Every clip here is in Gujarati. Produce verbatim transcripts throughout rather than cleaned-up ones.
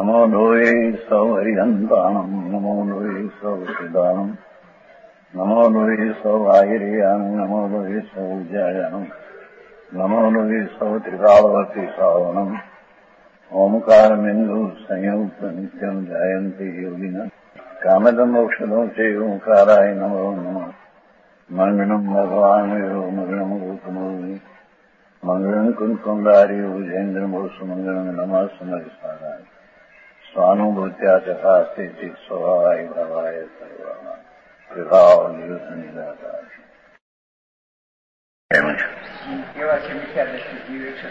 નમો લોહે સૌ હરિહંતાણમ નમો લોહે સૌ સિદ્ધાણમ નમો લોહે સૌ આયર્યાણમ નમો લોહે સૌ ઉજાયાણમ નમો લોહે સૌ ત્રિકાળવતી શ્રાવણમ ઓમકારમિંદુ સંયુક્ત નિત્યમ જાયંતી યોગિના કામદમ ઔષધો છે ઓંકારાય નમો નમઃ મંગળમ ભગવાન મંગળમ ગોતમોહિ મંગળમ કુંકુંડારી ઉજેન્દ્રમોષ મંગળમ નમઃ સમરિસારાય સ્વાનુભૂત્યા ચકાસ્તે ચિત સ્વભાવાય ભાવાય સર્વા વિભાવ નિયુત નિરાકાર. કેવા છે મિથ્યા દ્રષ્ટિ જીવ એકસો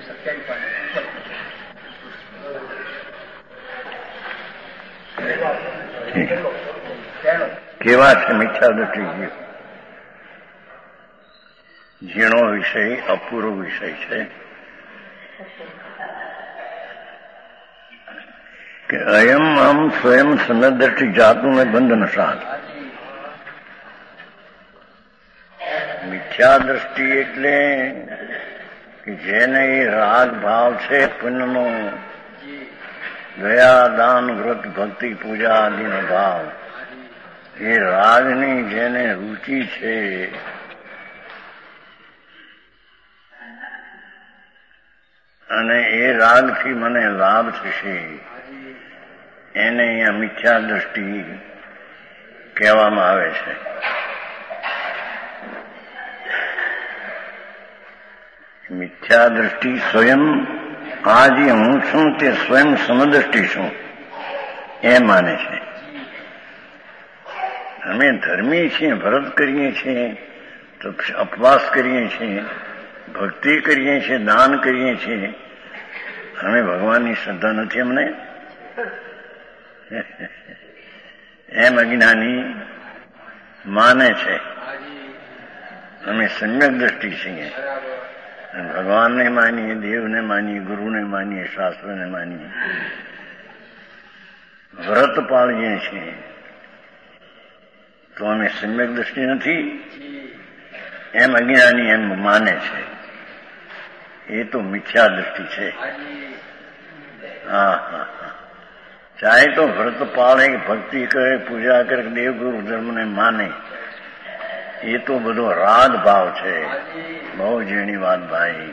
સત્યાવીસ કેવા છે મિથ્યા દ્રષ્ટિ જીવ? ઝીણો વિષય અપૂર્વ વિષય છે કે અયમ આમ સ્વયં સમદ્રષ્ટિ જાતું ને બંધન સાત. મિથ્યા દ્રષ્ટિ એટલે કે જેને રાગ ભાવ છે પુણ્યનો, દયા દાન વ્રત ભક્તિ પૂજા આદિનો ભાવ, એ રાગની જેને રુચિ છે અને એ રાગથી મને લાભ થશે, એને અહીંયા મિથ્યા દ્રષ્ટિ કહેવામાં આવે છે. મિથ્યા દ્રષ્ટિ સ્વયં આ જે હું છું તે સ્વયં સમદ્રષ્ટિ છું એ માને છે. અમે ધર્મી છીએ, વ્રત કરીએ છીએ, તો ઉપવાસ કરીએ છીએ, ભક્તિ કરીએ છીએ, દાન કરીએ છીએ, અમે ભગવાનની શ્રદ્ધા નથી અમને એમ અજ્ઞાની માને છે. અમે સમ્યક દ્રષ્ટિ છીએ, ભગવાનને માનીએ, દેવને માનીએ, ગુરુને માનીએ, શાસ્ત્રને માનીએ, વ્રત પાળીએ છીએ, તો અમે સમ્યક દ્રષ્ટિ નથી એમ અજ્ઞાની એમ માને છે. એ તો મિથ્યા દ્રષ્ટિ છે. હા હા હા ચાહે તો વ્રત પાળે, ભક્તિ કરે, પૂજા કરે, દેવગુરુ ધર્મને માને, એ તો બધો રાગ ભાવ છે. બહુ ઝીણી વાત ભાઈ.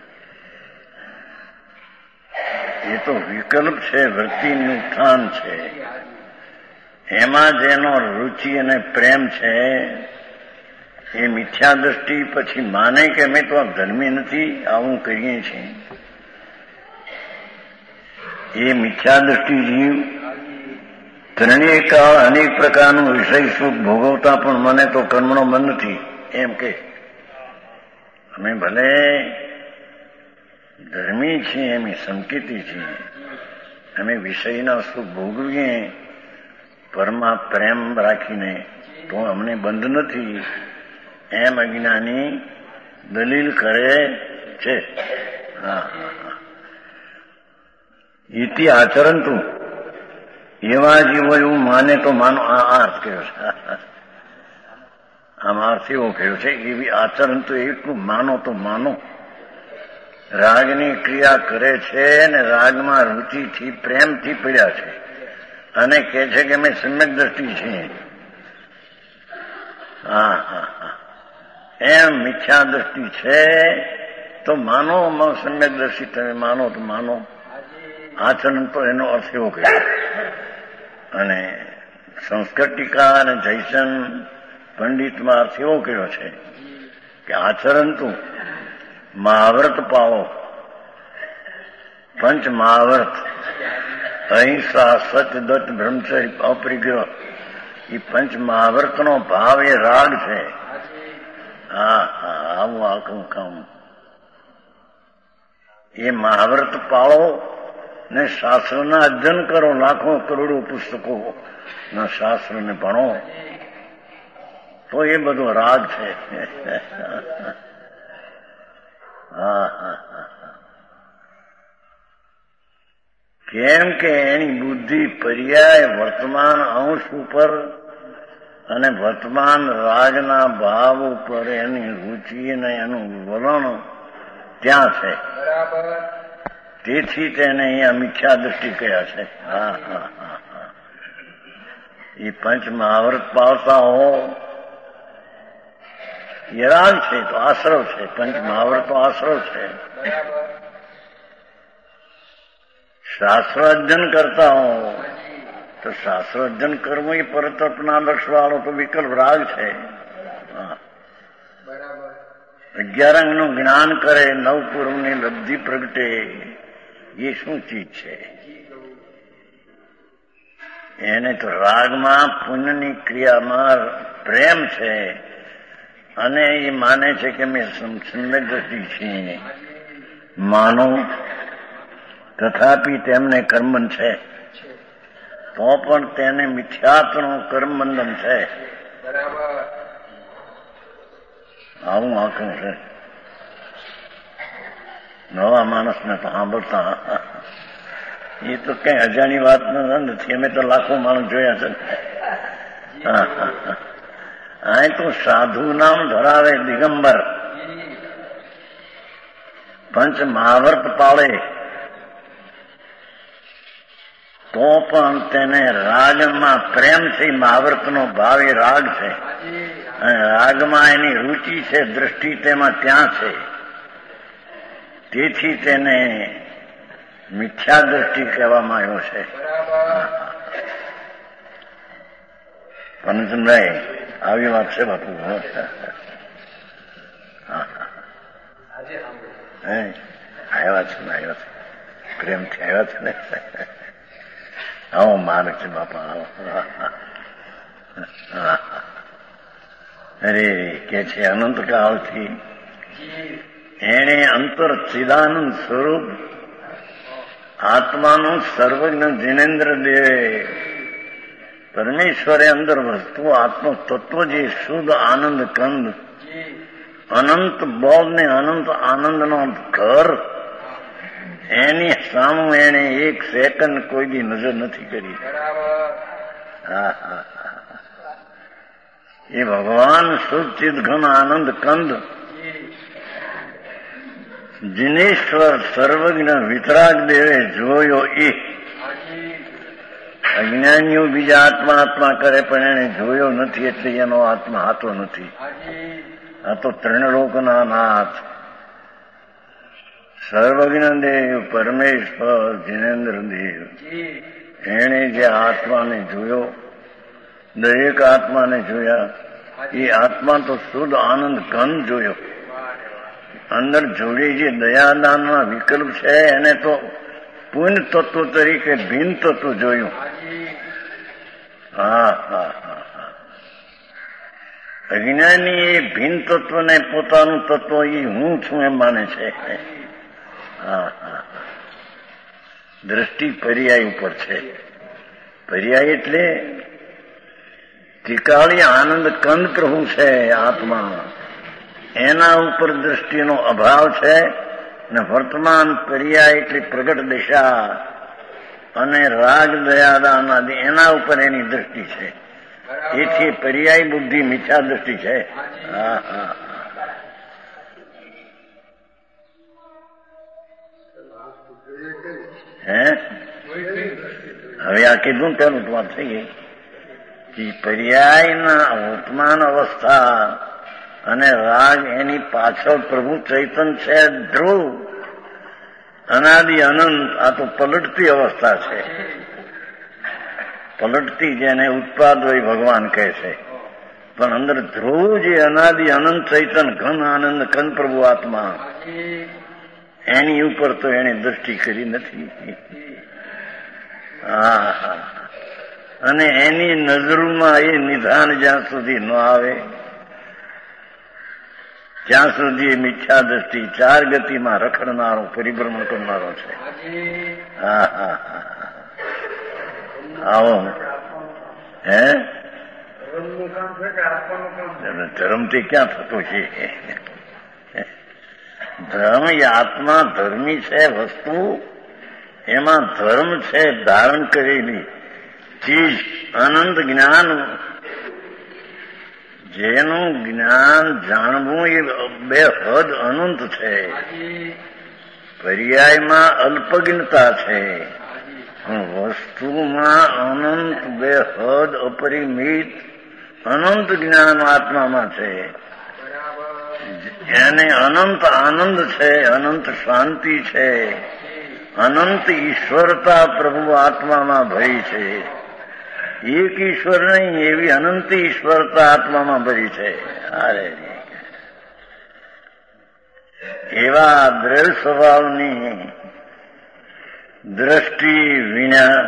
એ તો વિકલ્પ છે, વૃત્તિનું ઉત્થાન છે. એમાં જેનો રુચિ અને પ્રેમ છે એ મિથ્યા દ્રષ્ટિ પછી માને કે અમે તો આ ધર્મી નથી, આવું કરીએ છીએ. એ મિથ્યા દ્રષ્ટિ જીવ ત્રણેય કાળ અનેક પ્રકારનું વિષય સુખ ભોગવતા પણ મને તો કર્મનો બંધ નથી એમ કે. અમે ભલે ધર્મી છીએ, અમે સંકેતી છીએ, અમે વિષયના સુખ ભોગવીએ પરમા પ્રેમ રાખીને, તો અમને બંધ નથી એમ અજ્ઞાની દલીલ કરે છે. હા ઇતિ આચરંતુ, એવા જીવો એવું માને તો માનો. આ અર્થ કર્યો છે, આમ અર્થ એવો કર્યો છે. એવી આચરણ તો એટલું માનો તો માનો. રાગની ક્રિયા કરે છે ને રાગમાં રુચિથી પ્રેમથી પીડ્યા છે અને કહે છે કે અમે સમ્યક દ્રષ્ટિ છીએ. હા હા હા એમ મિથ્યા દ્રષ્ટિ છે તો માનો, સમ્યક દ્રષ્ટિ તમે માનો તો માનો. આચરણ તો એનો અર્થ એવો કર્યો. અને સંસ્કૃત ટીકા અને જયસન પંડિતમાં અર્થ એવો કર્યો છે કે આચરણ તો મહાવ્રત પાળો, પંચ મહાવ્રત, અહિંસા, સત્ય, દત્ત, બ્રહ્મચર્ય, અપરિગ્રહ, એ પંચ મહાવ્રતનો ભાવ એ રાગ છે. હા હા આવું આખું કામ. એ મહાવ્રત પાળો ને શાસ્ત્રના અધ્યયન કરો, લાખો કરોડો પુસ્તકો ના શાસ્ત્રને ભણો, તો એ બધો રાગ છે. હા હા હા કેમ કે એની બુદ્ધિ પર્યાય વર્તમાન અંશ ઉપર અને વર્તમાન રાગના ભાવ ઉપર એની રુચિ અને એનું વલણ ત્યાં છે. તેથી તેને અહીંયા મિથ્યા દ્રષ્ટિ કયા છે. હા હા હા હા એ પંચ મહાવૃત પાવતા હો એ રાગ છે તો આશ્રવ છે. પંચ મહાવૃત તો આશ્રવ છે. શાસ્ત્ર અધ્યયન કરતા હો તો શાસ્ત્ર અધ્યયન કરવું એ પરતર્પના લક્ષ વાળો તો વિકલ્પ રાગ છે. અગિયાર અંગનું જ્ઞાન કરે નવ પૂર્વની લબ્ધિ પ્રગટે એ શું ચીજ છે? એને તો રાગમાં પુણ્યની ક્રિયામાં પ્રેમ છે અને એ માને છે કે મેં સમ્યક દ્રષ્ટિ છીએ માનો, તથાપિ તેમને કર્મબંધ છે તો પણ તેને મિથ્યાત્વનું કર્મબંધન છે. આવું આખું છે. નવા માણસને તો સાંભળતા એ તો કઈ અજાણી વાત નથી. અમે તો લાખો માણસ જોયા છે. આ તો સાધુ નામ ધરાવે દિગંબર, પંચ મહાવર્ત પાળે તો પણ તેને રાગમાં પ્રેમ છે. મહાવર્તનો ભાવ એ રાગ છે અને રાગમાં એની રુચિ છે, દ્રષ્ટિ તેમાં ત્યાં છે. તેથી તેને મિથ્યા દ્રષ્ટિ કહેવામાં આવ્યો છે. પંચમભાઈ આવી વાત છે બાપુ. આવ્યા છે ને આવ્યા છે પ્રેમથી આવ્યા છે ને. આવો માર્ગ છે બાપા આવો. અરે કે છે અનંત કાળથી એણે અંતર ચિદાનંદ સ્વરૂપ આત્માનું સર્વજ્ઞ જિનેન્દ્ર દેવે પરમેશ્વરે અંદર વસ્તુ આત્મો તત્વ જે શુદ્ધ આનંદ કંદ અનંત બોલ ને અનંત આનંદનો ઘર એની સામું એને એક સેકન્ડ કોઈ દી નજર નથી કરી. હા હા એ ભગવાન શુદ્ધ ચિદ ઘન આનંદ કંદ જિનેશ્વર સર્વજ્ઞ વિતરાગ દેવે જોયો. એ અજ્ઞાનીઓ બીજા આત્મા આત્મા કરે પણ એને જોયો નથી એટલે એનો આત્મા હાતો નથી. આ તો ત્રણલોકના નાથ સર્વજ્ઞ દેવ પરમેશ્વર જિનેન્દ્ર દેવ એણે જે આત્માને જોયો, દરેક આત્માને જોયા. એ આત્મા તો શુદ્ધ આનંદ ઘન જોયો. અંદર જોડી જે દયાદાનના વિકલ્પ છે એને તો પુણ્ય તત્વ તરીકે ભિન્ન તત્વ જોયું. હા હા હા હા અજ્ઞાની એ ભિન્ન તત્વને પોતાનું તત્વ એ હું છું એમ માને છે. હા હા દ્રષ્ટિ પર્યાય ઉપર છે. પર્યાય એટલે ત્રિકાળી આનંદ કંદ પ્રભુ છે આત્મા, એના ઉપર દ્રષ્ટિનો અભાવ છે ને વર્તમાન પર્યાય એટલે પ્રગટ દિશા અને રાગ દયાદાન આદિ એના ઉપર એની દ્રષ્ટિ છે. એથી પર્યાય બુદ્ધિ મિથ્યા દ્રષ્ટિ છે. હા હા હે હવે આ કીધું પેલું તો વાત થઈ ગઈ કે પર્યાયના વર્તમાન અવસ્થા અને રાગ એની પાછળ પ્રભુ ચૈતન્ય છે ધ્રુવ અનાદિ અનંત. આ તો પલટતી અવસ્થા છે. પલટતી જેને ઉત્પાદ હોય ભગવાન કહે છે પણ અંદર ધ્રુવ જે અનાદિ અનંત ચૈતન્ય ઘન આનંદ ઘન પ્રભુ આત્મા એની ઉપર તો એને દ્રષ્ટિ કરી નથી. હા હા અને એની નજરમાં એ નિધાન જ્યાં સુધી ન આવે ત્યાં સુધી મિથ્યા દ્રષ્ટિ ચાર ગતિમાં રખડનારો પરિભ્રમણ કરનારો છે. હા હા હા આવો હે ધર્મથી ક્યાં થતું છે? ધર્મ એ આત્મા ધર્મી છે વસ્તુ, એમાં ધર્મ છે ધારણ કરેલી ચીજ અનંત જ્ઞાન. જેનું જ્ઞાન જાણવું એ બે હદ અનંત છે. પર્યાયમાં અલ્પજ્ઞતા છે, પણ વસ્તુમાં અનંત બેહદ અપરિમિત અનંત જ્ઞાન આત્મામાં છે. એને અનંત આનંદ છે, અનંત શાંતિ છે, અનંત ઈશ્વરતા પ્રભુ આત્મામાં ભરી છે. એક ઈશ્વર નહીં, એવી અનંત ઈશ્વરતા આત્મામાં ભરી છે. અરે એવા દ્રઢ સ્વભાવની દ્રષ્ટિ વિના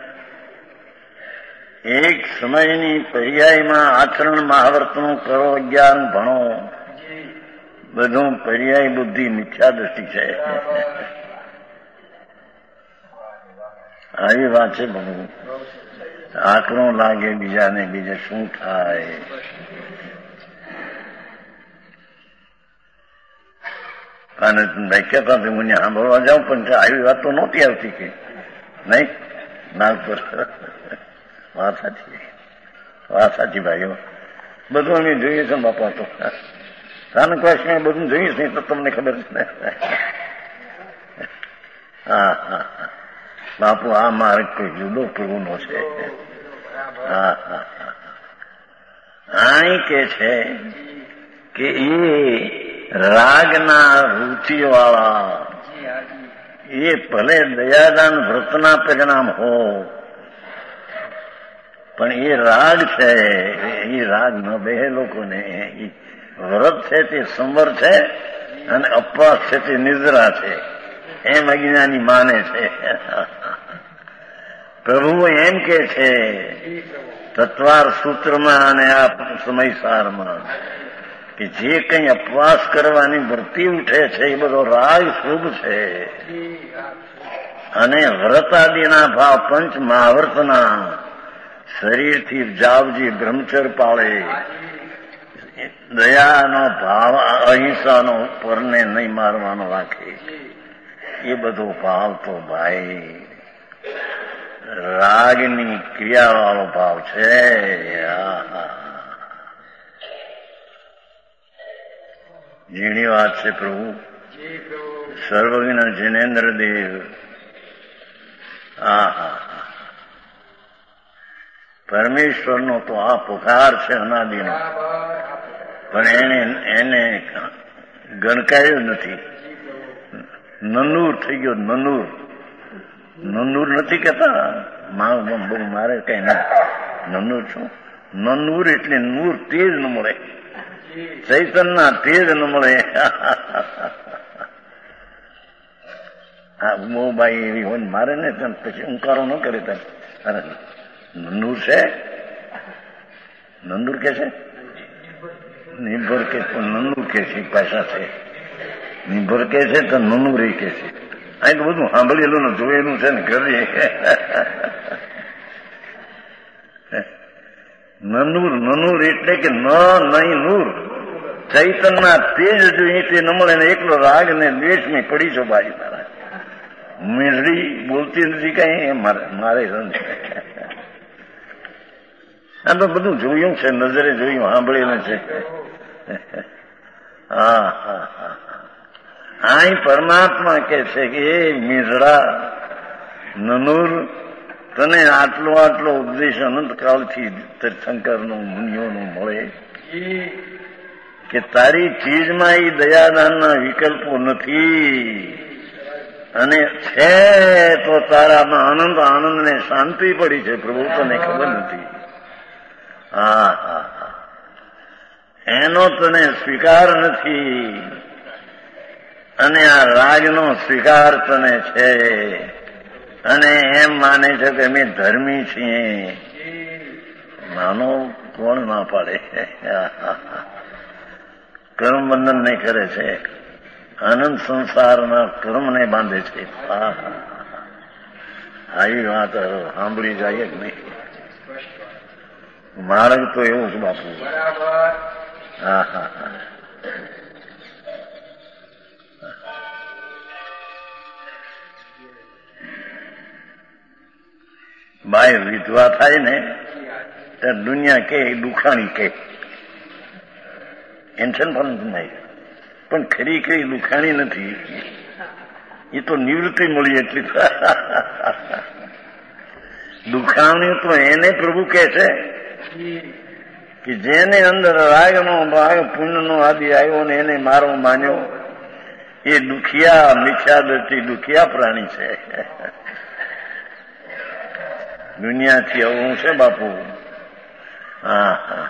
એક સમયની પર્યાયમાં આચરણ મહાવર્તનું કરો, અજ્ઞાન ભણો, બધું પર્યાય બુદ્ધિ મિથ્યા દ્રષ્ટિ છે. આવી વાત છે. બધું આકરો લાગે બીજાને, બીજે શું થાય. અને ભાઈ કહેતા હું સાંભળવા જાઉં, પણ આવી વાત તો નહોતી આવતી કે નહીં. ના પર વાત સાચી, વાત સાચી ભાઈઓ. બધું અમે જોઈએ છે બાપા. તો સ્થાનકવાસીમાં બધું જોઈએ છે તો તમને ખબર છે ને. હા હા હા બાપુ, આ માર્ગ કોઈ જુદો પ્રભુનો છે. હા હા હા અહીં કે છે કે એ રાગના રૂચિવાળા એ ભલે દયાદાન વ્રતના પરિણામ હો, પણ એ રાગ છે, એ રાગ ન બેહે લોકોને. એ વ્રત છે તે સંવર છે, અને અપવાસ છે તે નિદ્રા છે, એમ અજ્ઞાની માને છે. પ્રભુ એમ કે છે તત્વાર સૂત્રમાં અને આ સમયસારમાં કે જે કંઈ અપવાસ કરવાની વૃત્તિ ઉઠે છે એ બધો રાગ શુભ છે. અને વ્રતાદિના ભાવ પંચ મહાવર્તના શરીરથી જાવજી બ્રહ્મચર પાળે, દયાનો ભાવ, અહિંસાનો પરને નહીં મારવાનો રાખે, એ બધો ભાવ તો ભાઈ રાગની ક્રિયાવાળો ભાવ છે. ઝીણી વાત છે પ્રભુ. સર્વજ્ઞ જિનેન્દ્ર દેવ, હા હા પરમેશ્વરનો તો આ પુકાર છે અનાદિનો, પણ એને એને ગણકાર્યો નથી. નનુર થઈ ગયો. નનુર નનુર નથી કહેતા. મારું બહુ મારે કઈ ના. નનુર છું. નનુર એટલે નૂર, તેજ ન મળે, ચૈતનના તેજ ન મળે. હા બહુ ભાઈ એવી હોય મારે ને પછી ઉંકારો ન કરે. અરે નંદુર છે, નંદુર કે છે, નિર્ભર કે નંદુર કે છે, પૈસા છે. નિર્ભર કે છે તો નંદુર કે છે. અહીં તો બધું સાંભળેલું ને જોયેલું છે ને કરીએ. નનુર નનુર એટલે કે ન નહીં નૂર, ચૈતનના તેજ જોઈએ તે ન મળે ને એકલો રાગ ને દ્વેષની પડી છો બાજી મારા. મીંઢડી બોલતી નથી કઈ મારે મારે આ તો બધું જોયું છે, નજરે જોયું, સાંભળેલું છે. હા હા હા અહીં પરમાત્મા કે છે કે એ મીંઢડા નનુર, તને આટલો આટલો ઉપદેશ અનંતકાળથી તીર્થંકરનું મુનિઓનું મળે કે તારી ચીજમાં એ દયાદાનના વિકલ્પો નથી, અને છે તો તારામાં આનંદ આનંદ ને શાંતિ પડી છે. પ્રભુ તને ખબર નથી. હા હા હા એનો તને સ્વીકાર નથી, અને આ રાજનો સ્વીકાર તને છે. અને એમ માને છે કે અમે ધર્મી છીએ. માનો કોણ ના પાડે. કર્મ બંધન નહીં કરે છે, અનંત સંસારના કર્મને બાંધે છે. આવી વાત સાંભળી જાય જ નહીં. માર્ગ તો એવું જ બાપુ. હા હા હા બાય વિધવા થાય ને ત્યારે દુનિયા કે દુખાણી કે ટેન્શન પણ નહીં, પણ ખરી ખરી દુખાણી નથી. એ તો નિવૃત્તિ મળી એટલી. દુખાણી તો એને પ્રભુ કહે છે કે જેને અંદર રાગનો ભાગ પુણ્યનો આદિ આવ્યો ને એને મારો માન્યો એ દુખિયા મિથ્યા દ્રષ્ટિ દુખિયા પ્રાણી છે. દુનિયાથી આવું છે બાપુ. હા હા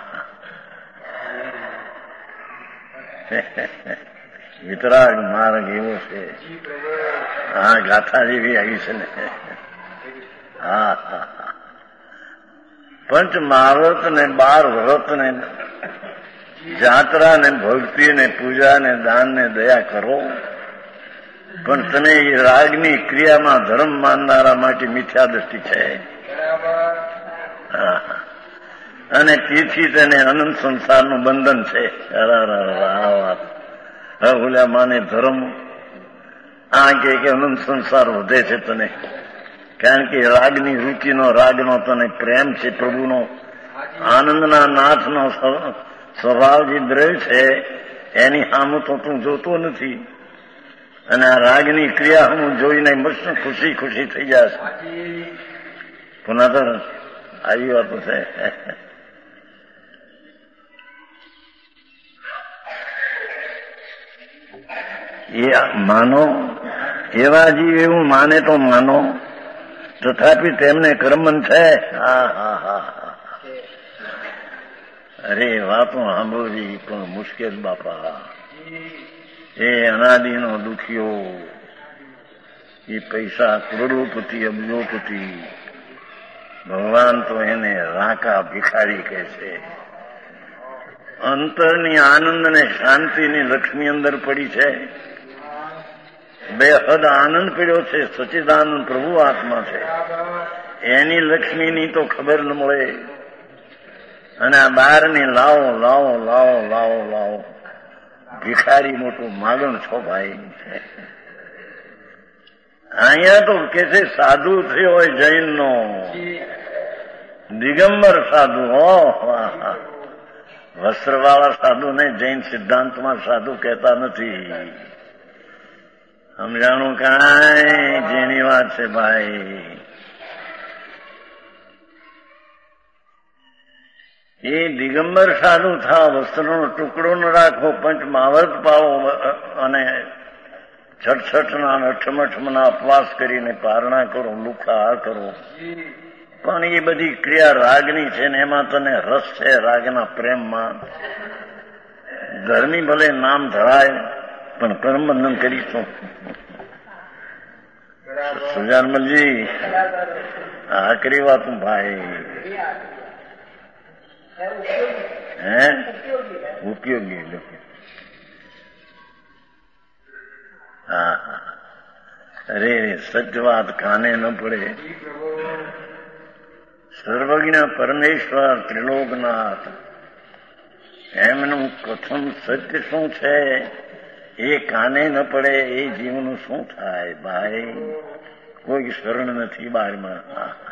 વિતરાગ માર્ગ એવો છે. હા ગાથા જેવી આવી છે ને. હા હા હા પંચ મહાવ્રત ને બાર વ્રત ને જાત્રા ને ભક્તિ ને પૂજા ને દાન ને દયા કરો, પણ તમે એ રાગની ક્રિયામાં ધર્મ માનનારા માટે મિથ્યા દ્રષ્ટિ છે. હા અને તેથી તેને અનંત સંસારનું બંધન છે. આ વાત હવે બોલ્યા માને ધર્મ આ કે અનંત સંસાર વધે છે તને, કારણ કે રાગની રૂચિનો રાગનો તને પ્રેમ છે, પ્રભુનો આનંદના નાથનો સ્વભાવ જે દ્રવ્ય છે એની સામું તો તું જોતો નથી, અને આ રાગની ક્રિયા હું જોઈને મસ્ત ખુશી ખુશી થઈ જશે. પુનઃ આવી વાતો છે. એ માનો એવા જીવ એવું માને તો માનો, તથાપી તેમને કર્મન છે. હા હા હા અરે વાતો સાંભળવી પણ મુશ્કેલ બાપા. એ અનાદિનો દુખિયો, એ પૈસા કરોડોપતિ અબજોપતિ, ભગવાન તો એને રાકા ભિખારી કહે છે. અંતરની આનંદ ને શાંતિની લક્ષ્મી અંદર પડી છે, બેહદ આનંદ પડ્યો છે, સચ્ચિદાનંદ પ્રભુ આત્મા છે. એની લક્ષ્મીની તો ખબર ન મળે, અને આ બહારની લાવો લાવો લાવો લાવો લાવો ભિખારી મોટું માગણ છો ભાઈ. અહીંયા તો કે છે સાધુ થયો હોય જૈનનો, દિગંબર સાધુ. ઓહ વસ્ત્રવાળા સાધુને જૈન સિદ્ધાંતમાં સાધુ કહેતા નથી. સમજાણું કાંઈ જેની વાત છે ભાઈ. એ દિગંબર સાધુ થાવ, વસ્ત્રનો ટુકડો ન રાખો, પંચ મહાવ્રત પાવો અને છઠછઠના અઠમઠમના અપવાસ કરીને પારણા કરો, લુખા કરો, પણ એ બધી ક્રિયા રાગની છે ને એમાં તને રસ છે, રાગના પ્રેમમાં. ધર્મી ભલે નામ ધરાય પણ કર્મબંધન કરીશું. સુજાનમલજી આ કરી વાતું ભાઈ. હે ઉપયોગી લોકો. હા હા અરે સચ વાત કાને ન પડે. સર્વજ્ઞ પરમેશ્વર ત્રિલોકનાથ એમનું કથન સત્ય શું છે એ કાને ન પડે એ જીવનું શું થાય ભાઈ? કોઈ શરણ નથી બહારમાં.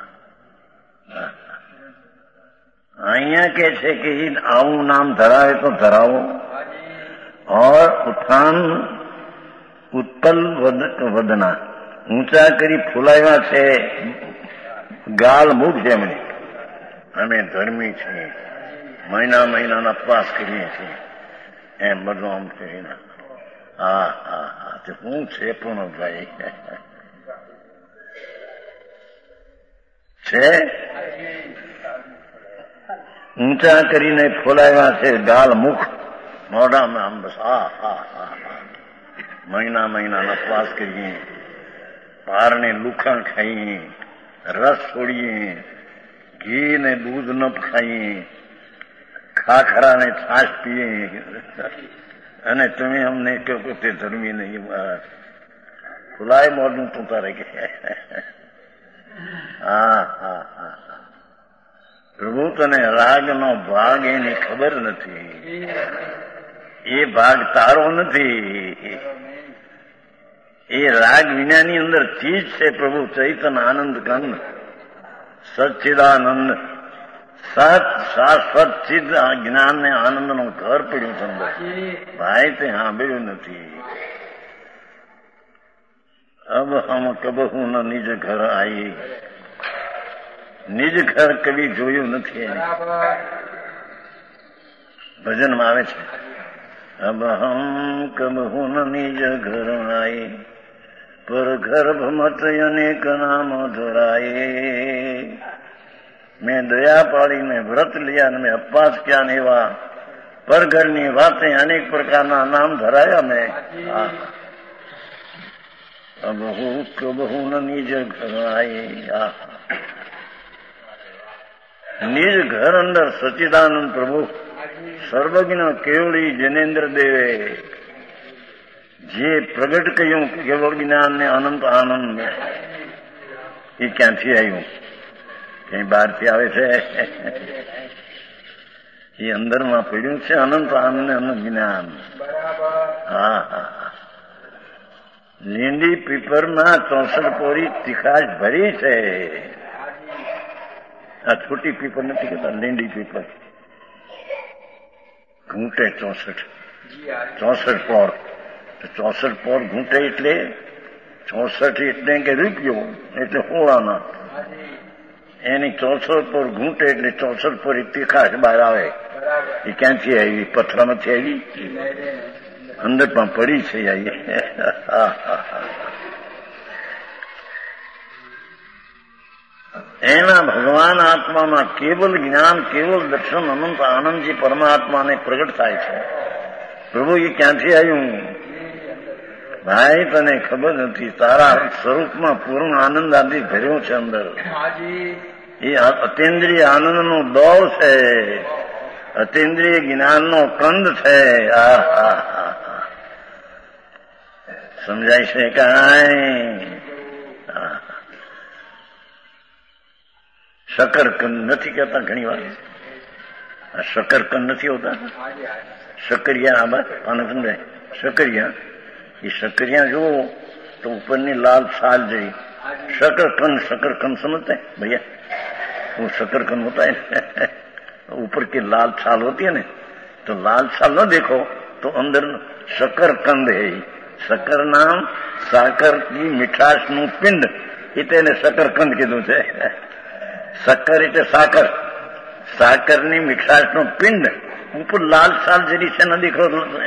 અહીંયા કે છે કે આવું નામ ધરાવે તો ધરાવો, ઓર ઉત્થાન ઉત્પલ વધના ઊંચા કરી ફૂલાવ્યા છે ગાલ મુખ જેમને. અમે ધર્મી છીએ, મહિના મહિનાના અપવાસ કરીએ છીએ, એમ બધું આમ કરીને. હા હા હા તે શું છે પણ ભાઈ છે. ઊંચા કરીને ફોલાવ્યા છે ગાલ મુખ, મોઢામાં આમ બસ. હા હા હા હા મહિના મહિનાના અપવાસ કરીએ, પારને લુખા ખાઈએ, રસ છોડીએ, ઘી ને દૂધ ન ખાઈએ, ખાખરા ને છાશ પીએ, અને તમે અમને કહો કે તે ધર્મી નહીં. ખુલાય મોઢું તું તારે કે. હા હા હા પ્રભુ તને રાગનો ભાગ એની ખબર નથી. એ ભાગ તારો નથી. એ રાગ વિનાની અંદર ચીજ છે પ્રભુ ચૈતન આનંદ કંદ સચ્ચિદાનંદ સત શાશ્વત ચિદ જ્ઞાન ને આનંદ નું ઘર પડ્યું સમજો ભાઈ. તે સાંભળ્યું નથી. अब हम कबहू न निज घर आई. નિજ ઘર કદી જોયું નથી. ભજનમાં આવે છે, અબ હમ કબહુ ન નિજ ઘર આઈ, પર ગર્ભ મત અનેક નામ ધરાય. મેં દયા પાડીને વ્રત લ્યા ને મેં અપવાસ ક્યાં ને એવા પરઘરની વાતે અનેક પ્રકારના નામ ધરાયા મેં. અબ હું કબહુ ન નિજ ઘર આઈ. નિજ ઘર અંદર સચ્ચિદાનંદ પ્રભુ સર્વજ્ઞ કેવળી જનેન્દ્ર દેવે જે પ્રગટ કર્યું કેવળ જ્ઞાન ને અનંત આનંદ, એ ક્યાંથી આવ્યું? કઈ બહારથી આવે છે? એ અંદરમાં પડ્યું છે અનંત આનંદ ને અનંત જ્ઞાન. હા હા. લીંડી પીપરમાં ચોસઠ પોરી તીખાશ ભરી છે. આ છોટી પીપર નથી કહેતા, લીંડી પીપર. ઘૂંટે ચોસઠ ચોસઠ પોર. ચોસઠ પોર ઘૂંટે એટલે ચોસઠ એટલે કે રૂપિયો એટલે હોળાના. એની ચોસઠ પોર ઘૂંટે એટલે ચોસઠ પોર તીખાશ બહાર આવે. એ ક્યાંથી આવી? પથરામાંથી આવી? અંદર પણ પડી છે. આવી એના ભગવાન આત્મામાં કેવલ જ્ઞાન, કેવલ દર્શન, અનંત આનંદ જે પરમાત્માને પ્રગટ થાય છે. પ્રભુ એ ક્યાંથી આવ્યું? ભાઈ તને ખબર નથી, તારા સ્વરૂપમાં પૂર્ણ આનંદ આદિ ભર્યો છે અંદર. એ અતિન્દ્રિય આનંદનો દોર છે, અતિન્દ્રિય જ્ઞાનનો કંદ છે. આ સમજાય છે કાંઈ? શકરકંદ નથી કહેતા ઘણી વાર? આ શકરકંદ નથી હોતા? શકરિયા. આબા આને સમજાય? શકરિયા. એ શકરિયા જુઓ તો ઉપરની લાલ છાલ જેવી. शकरकंद, शकरकंद समझते हैं भैया? वो शकरकंद होता है ऊपर की लाल छाल होती है ना, तो लाल छाल न देखो तो अंदर शकरकंद है. शक्कर नाम साकर की मिठास નું પિંડ, એને શકરકંદ કીધું છે. શક્કર એટલે સાકર, સાકરની મીઠાશનો પિંડ ઉપર લાલ છાલ જેની છે ન દેખો.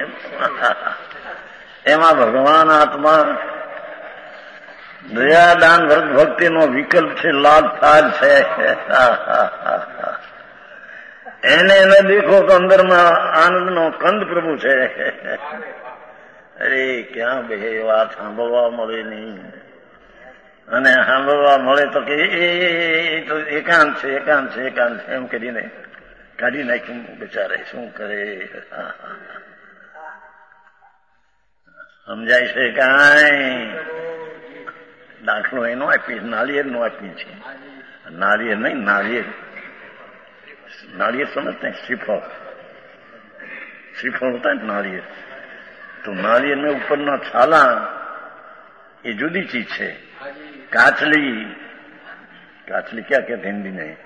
એમાં ભગવાન આત્મા દયાદાન વ્રત ભક્તિનો વિકલ્પ છે, લાલ છાલ છે. એને ન દેખો તો અંદરમાં આનંદનો કંદ પ્રભુ છે. અરે ક્યાં બે વાત સાંભળવા મળે નહીં, અને સાંભળવા મળે તો કે એ તો એકાંત છે, એકાંત છે, એકાંત છે એમ કરીને કાઢી નાખ્યું. બિચારે શું કરે? સમજાય છે કાંઈ? દાખલો એનો આપીશ, નાળિયેર નો આપીએ છીએ. નાળિયેર નહીં, નાળિયેર नारियल समझते हैं? श्रीफल, श्रीफल होता है नारियल. तो नारियल में ऊपर ना छाला ये जुदी चीज है. काचली, काचली क्या कहते हैं हिंदी में?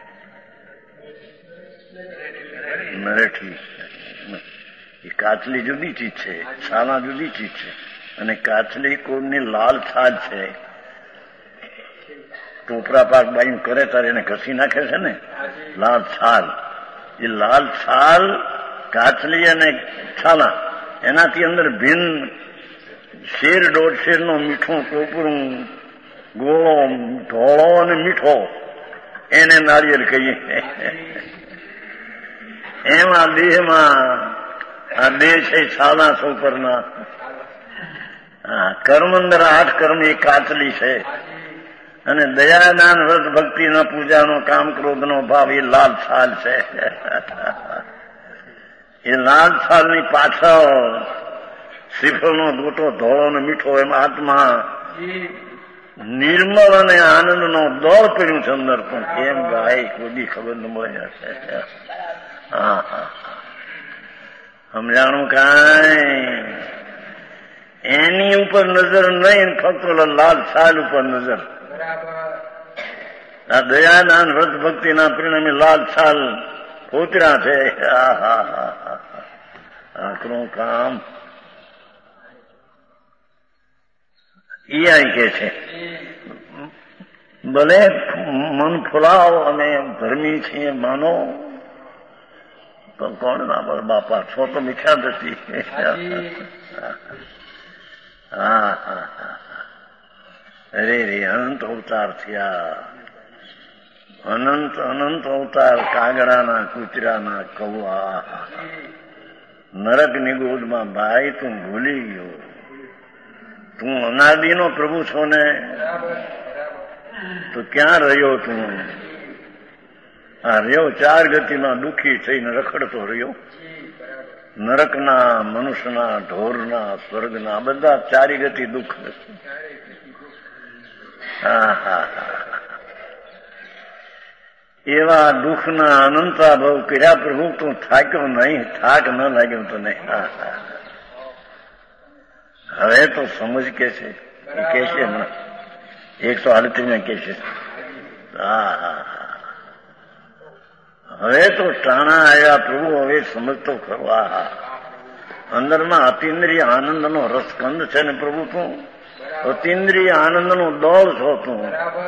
मराठी. ये काचली जुदी चीज है, छाला जुदी चीज है. અને કાચલી કોની લાલ છાલ છે. ટોપરા પાક બાઈ કરે ત્યારે એને ઘસી નાખે છે ને લાલ છાલ. એ લાલ છાલ, કાચલી અને છાલા, એનાથી અંદર ભિન્ન શેર દોઢ શેર નો મીઠું ટોપરું, ગોળો, ધોળો અને મીઠો, એને નાળિયેર કહીએ. એમાં દેહમાં આ દેહ છે છાલા ઉપરના. હા, કર્મ અંદર આઠ કર્મ એ કાચલી છે. અને દયાદાન વ્રત ભક્તિના પૂજાનો કામ ક્રોધનો ભાવ એ લાલ છાલ છે. એ લાલ છાલની પાછળ શ્રીફળનો દોટો ધોળો ને મીઠો, એમ આત્મા નિર્મળ અને આનંદનો દોર પડ્યું છે અંદર. પણ કેમ ભાઈ કોઈ ખબર ન મળે? હા હા, સમજાણું કાંઈ? એની ઉપર નજર નહીં, ફક્ત લાલ છાલ ઉપર નજર. આ દયાદાન વ્રત ભક્તિના પરિણામે લાલ છાલ ફોતરા છે. આકરું કામ. એ અહીં કે છે ભલે મન ફુલાવ અને ધર્મી છીએ માનો તો કોણ ના બોલ બાપા છો તો મિથ્યા દ્રષ્ટિ. હા હા હા અરે રે અનંત અવતાર થયા, અનંત અનંત અવતાર કાગડાના કૂતરાના કૌવા. નરકની ગોદમાં ભાઈ તું ભૂલી ગયો, તું અનાદિનો પ્રભુ છો ને તો ક્યાં રહ્યો તું? આ રહ્યો ચાર ગતિમાં દુઃખી થઈને રખડતો રહ્યો. નરકના, મનુષ્યના, ઢોરના, સ્વર્ગના બધા ચારી ગતિ દુઃખ. હા હા એવા દુઃખના અનંતા ભાવ કર્યા પ્રભુ તું થાક્યો નહીં, થાક ન લાગ્યો તને. હા હા હવે તો સમજ કે છે કે છે હમણાં એકસો આડત્રીસ કે છે. હા હા હવે તો ટાણા આવ્યા પ્રભુ, હવે સમજતો ખરો. હા અંદરમાં અતિન્દ્રિય આનંદનો રસકંદ છે ને પ્રભુ તું, અતિન્દ્રિય આનંદનો દોર છો તું.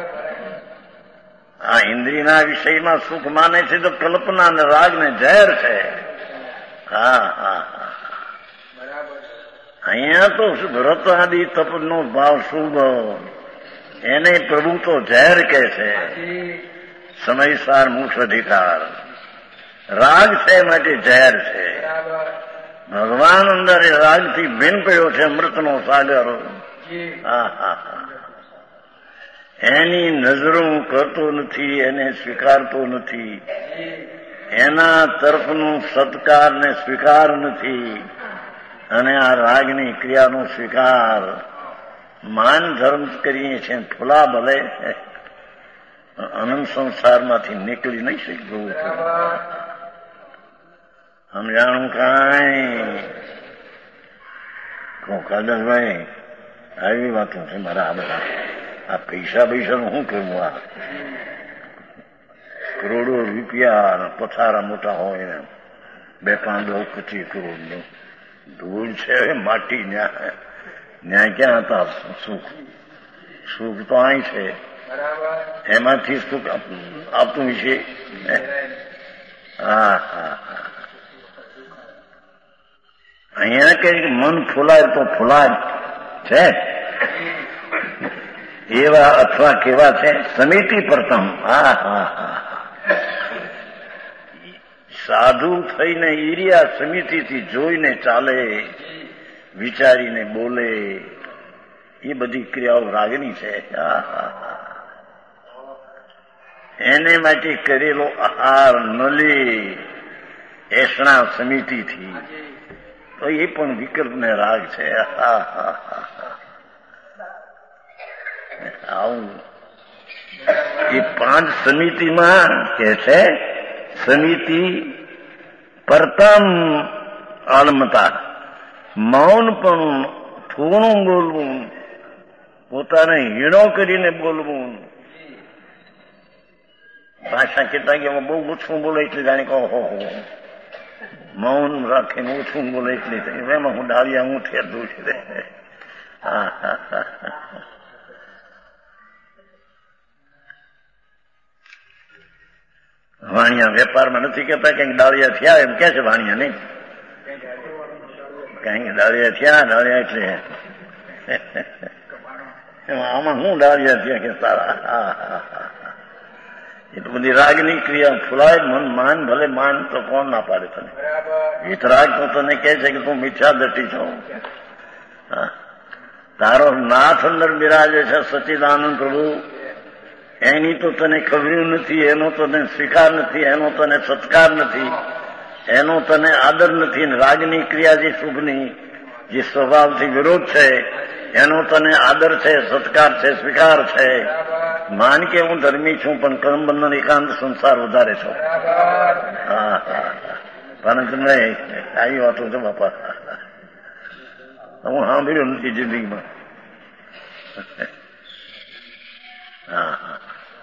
આ ઇન્દ્રિયના વિષયમાં સુખ માને છે તો કલ્પના ને રાગ ને ઝેર છે. હા હા હા અહીંયા તો વ્રત આદિ તપનો ભાવ શુભ, એને પ્રભુ તો ઝેર કે છે. સમયસાર મુખ અધિકાર રાગ છે માટે ઝેર છે. ભગવાન અંદર રાગથી ભીન પડ્યો છે અમૃતનો સાગર. હા હા હા એની નજરો કરતો નથી, એને સ્વીકારતો નથી, એના તરફનું સત્કાર ને સ્વીકાર નથી. અને આ રાગની ક્રિયાનો સ્વીકાર માન ધર્મ કરીએ છીએ. ફૂલા ભલે અનંત સંસારમાંથી નીકળી નહીં શકતું. સમજાણું કાંઈ કહું કાદરભાઈ આવી વાતો છે મારા. આ બધા આ પૈસા પૈસાનું શું કરવું? આ કરોડો રૂપિયા પથારા મોટા હોય ને બે પાંચ દસ પચીસ કરોડ નું ધૂળ છે માટી. ન્યા ન્યાય ક્યાં હતા સુખ? સુખ તો અહીં છે, એમાંથી સુખ આપતું છે. હા હા અહીંયા કઈ મન ફૂલાય તો ફૂલાય છે એવા અથવા કેવા છે સમિતિ પ્રથમ. હા હા હા સાધુ થઈને ઈરિયા સમિતિથી જોઈને ચાલે, વિચારીને બોલે, એ બધી ક્રિયાઓ રાગની છે. હા હા એને માટે કરેલો આહાર ન લે એસણા સમિતિથી તો એ પણ વિકલ્પને રાગ છે. હા હા હા આવું એ પાંચ સમિતિમાં કે છે સમિતિ પ્રથમ અલમતા, મૌન પણ થોડું બોલવું, પોતાને હીણો કરીને બોલવું. ભાષા કેટલા કે બહુ ઓછું બોલે એટલે જાણે કહો હો મૌન રાખીને ઓછું બોલે એટલે એમાં હું ડાળિયા હું ઠેરતું છે. હા હા હા વાણિયા વેપારમાં નથી કહેતા કંઈક ડાળિયા થયા એમ કે છે વાણિયા નહીં, કંઈક ડાળિયા થયા. ડાળિયા એટલે આમાં હું ડાળિયા થયા કે સારા. હા હા હા એટલું બધી રાગની ક્રિયા ફૂલાય મન માન. ભલે માન તો કોણ ના પાડે તને? વિતરાગ તો તને કહે છે કે તું મિથ્યા દ્રષ્ટિ છો. તારો નાથ અંદર બિરાજે છે સચ્ચિદાનંદ પ્રભુ, એની તો તને ખબર્યું નથી, એનો તને સ્વીકાર નથી, એનો તને સત્કાર નથી, એનો તને આદર નથી. રાગની ક્રિયા જે શુભની જે સ્વભાવથી વિરોધ છે એનો તને આદર છે, સત્કાર છે, સ્વીકાર છે. માન કે હું ધર્મી છું પણ કર્મબંધન એકાંત સંસાર વધારે છો. હા હા પરંતુ નહીં આવી વાતો છે બાપા, હું સાંભળ્યું નથી જિંદગીમાં. હા હા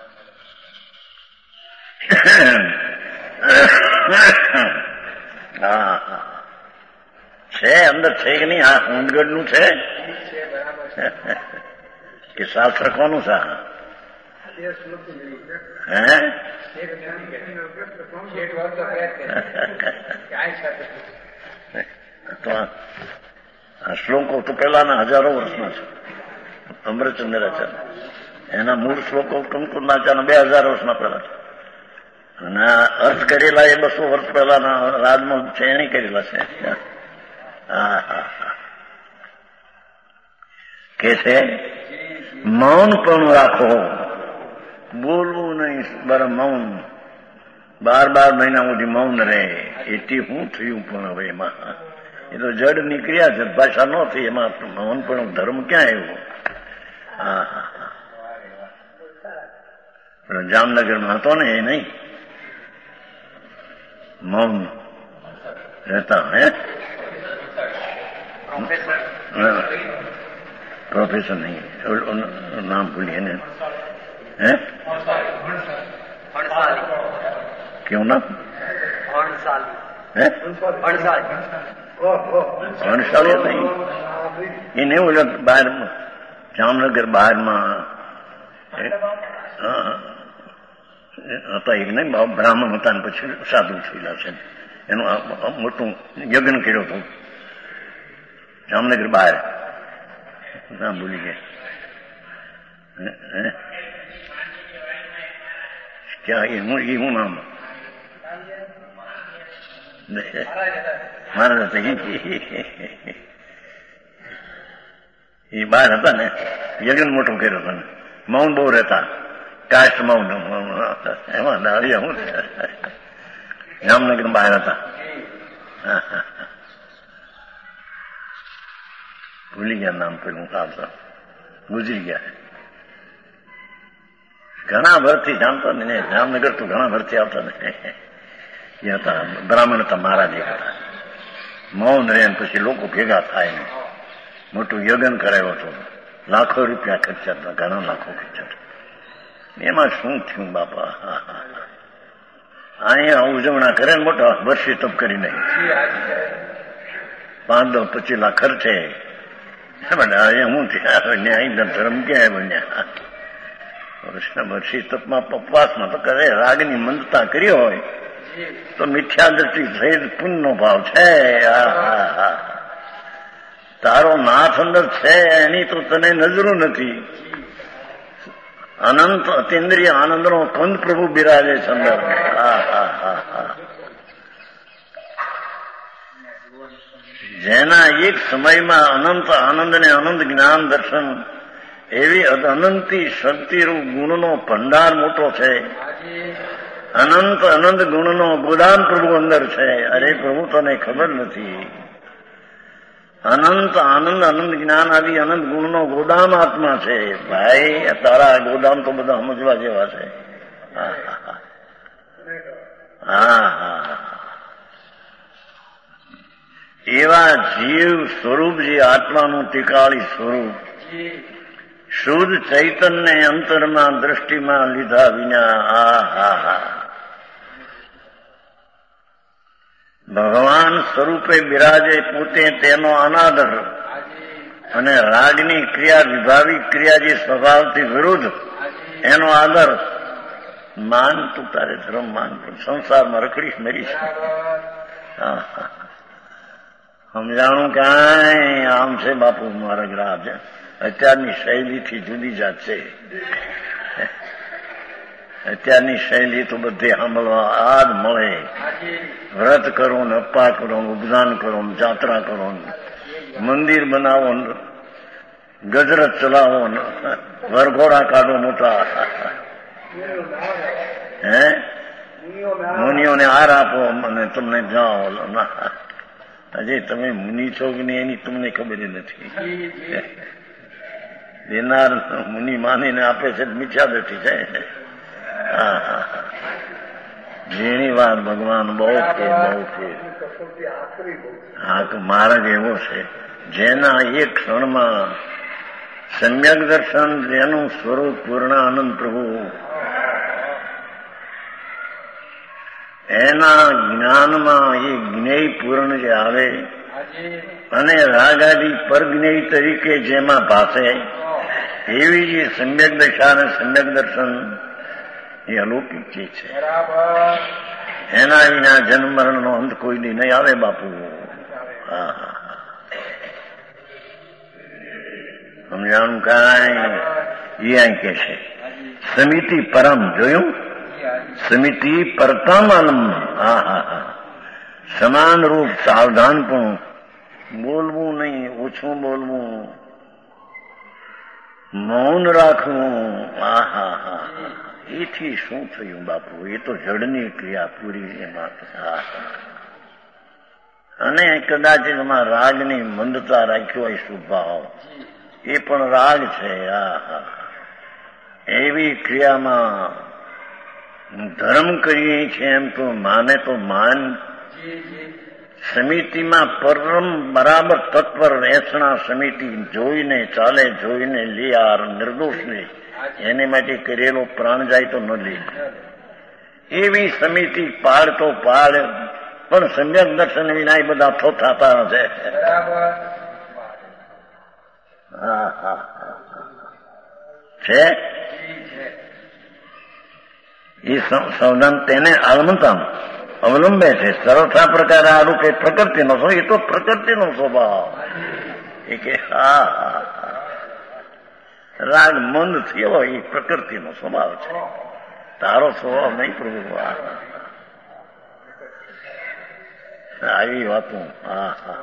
હા હા છે અંદર છે કે નહીં? આ ઊંઘગઢનું છે. કે શાસ્ત્ર કોનું છે? હે તો આ શ્લોકો તો પેલાના હજારો વર્ષના છે. અમૃતચંદ્ર છે એના મૂળ શ્લોકો કંકુનાચાના બે હજાર વર્ષના પહેલા છે અને અર્થ કરેલા એ બસો વર્ષ પહેલાના રાજમાં છે એને કરેલા છે. હા હા કે છે મૌન પણ રાખો, બોલવું નહીં, બર મૌન, બાર બાર મહિના સુધી મૌન રહે. એથી શું થયું પણ હવે એમાં એ તો જડ નીકળ્યા છે, ભાષા ન થઈ, એમાં મૌન પણ ધર્મ ક્યાં આવ્યો? હા હા હા જામનગરમાં હતો ને એ નહીં મૌન રહેતા. હે પ્રોફેસર નહીં, નામ ભૂલીએ ને. હે કેવું નામ? હે અણસાલી નહીં એને ઓલા બહાર જામનગર બહારમાં હતા એક નહીં બ્રાહ્મણ હતા ને પછી સાધુ થયેલા છે. એનું મોટું યજ્ઞ કર્યો હતો જામનગર બહાર. નામ ભૂલી ગયા. ક્યાં એ હું એ હું નામ મારા હતા એ બહાર હતા ને યજ્ઞ મોટું કર્યો હતો ને મૌન બહુ રહેતા. કાસ્ટ મૌન એમાં દાળિયા હું જામનગર બહાર હતા. ભૂલી ગયા નામ પેલું આવતા ગુજરી ગયા. ઘણા વર્ષથી જાણતા ને જામનગર તો ઘણા વર્ષથી આવતા ને એ હતા બ્રાહ્મણ હતા મહારાજ એક હતા. મૌન રહે પછી લોકો ભેગા થાય ને મોટું યજ્ઞ કરાયો હતો. લાખો રૂપિયા ખર્ચા હતા, ઘણા લાખો ખર્ચા હતા. એમાં શું થયું બાપા? અહીંયા ઉજવણા કરે ને મોટા વર્ષે તપ કરી નહીં પાંચ દસ પચીસ લાખ ખર્ચે. હું ધર્મ ક્યાં બન્યા? વર્ષના વર્ષી તપમાં ઉપવાસમાં તો કરે રાગની મંદતા કરી હોય તો મિથ્યા દ્રષ્ટિ સહિત પુણ્યનો ભાવ છે. તારો નાથ અંદર છે એની તો તને નજરો નથી. અનંત અતિન્દ્રિય આનંદનો કંદ પ્રભુ બિરાજે છે અંદર. જેના એક સમયમાં અનંત આનંદ ને અનંત જ્ઞાન દર્શન એવી અનંતી શક્તિરૂપ ગુણનો ભંડાર મોટો છે. અનંત અનંત ગુણનો ગોદામ પ્રભુ અંદર છે. અરે પ્રભુ તને ખબર નથી. અનંત આનંદ અનંત જ્ઞાન આદિ અનંત ગુણનો ગોદામ આત્મા છે. ભાઈ તારા ગોદામ તો બધા સમજવા જેવા છે. હા હા હા એવા જીવ સ્વરૂપ જે આત્માનું ટીકાળી સ્વરૂપ શુદ્ધ ચૈતન્ય અંતરમાં દ્રષ્ટિમાં લીધા વિના આ હા હા ભગવાન સ્વરૂપે બિરાજે પોતે તેનો અનાદર અને રાગની ક્રિયા વિભાવિક ક્રિયા જે સ્વભાવથી વિરુદ્ધ એનો આદર માન તું તારે ધર્મ માન પણ સંસારમાં રખડીશ મરીશ. હા હા સમજાણું કાંઈ આમ છે બાપુ મારા ગ્રાહ છે. અત્યારની શૈલીથી જુદી જાત છે. અત્યારની શૈલી તો બધી સાંભળવા આ જ મળે. વ્રત કરો ને અપ્પા કરો ને ઉપદાન કરો ને જાત્રા કરો ને મંદિર બનાવો ને ગજરત ચલાવો ને વરઘોડા કાઢો મોટા. હે મુનિઓને હાર આપો અને તમને જાઓ. હજી તમે મુનિ છો કે નહીં એની તમને ખબર નથી. દેનાર મુનિ માનીને આપે છે મિથ્યા દ્રષ્ટિ છે. હા હા જેની વાત ભગવાન બહુ છે બહુ છે. હા મહારાજ એવો છે જેના એક ક્ષણમાં સમ્યક દર્શન જેનું સ્વરૂપ પૂર્ણ આનંદ પ્રભુ એના જ્ઞાનમાં એ જ્ઞેય પૂર્ણ જે આવે અને રાગાદી પરજ્ઞેય તરીકે જેમાં ભાષે એવી જે સમ્યક દશા અને સમ્યક દર્શન એ અલૌકિક ચીજ છે. એના વિના જન્મ મરણનો અંત કોઈ દી નહીં આવે બાપુ. હા હા સમજાણું કાંઈ એ અહીં કે છે સમિતિ પરમ. જોયું? સમિતિ પરતમ આલમ. હા હા હા સમાન રૂપ સાવધાન પણ બોલવું નહીં, ઓછું બોલવું, મૌન રાખવું. હા હા હા એથી શું થયું બાપુ? એ તો જડની ક્રિયા પૂરી એમાં. હા અને કદાચ એમાં રાગની મંદતા રાખ્યો હોય સ્વભાવ, એ પણ રાગ છે. હા હા એવી ક્રિયામાં ધર્મ કરીએ છીએ એમ તો માને તો માન. સમિતિમાં પરમ બરાબર તત્પર રહેસણા સમિતિ જોઈને ચાલે, જોઈને લિયાર નિર્દોષ લે. એને માટે કરેલો પ્રાણ જાય તો ન લે. એવી સમિતિ પાડતો પાડ, પણ સમ્યક દર્શન વિના એ બધા થોથાતા છે. હા હા છે એ સાવધાન તેને આલમંતામ અવલંબે છે. સરળતા પ્રકારે આરું કે પ્રકૃતિનો સ્વભાવ, એ તો પ્રકૃતિનો સ્વભાવ. એ કે હા રાગ મંદ થયો એ પ્રકૃતિનો સ્વભાવ છે, તારો સ્વભાવ નહીં પ્રભુ. આવી વાતો. હા હા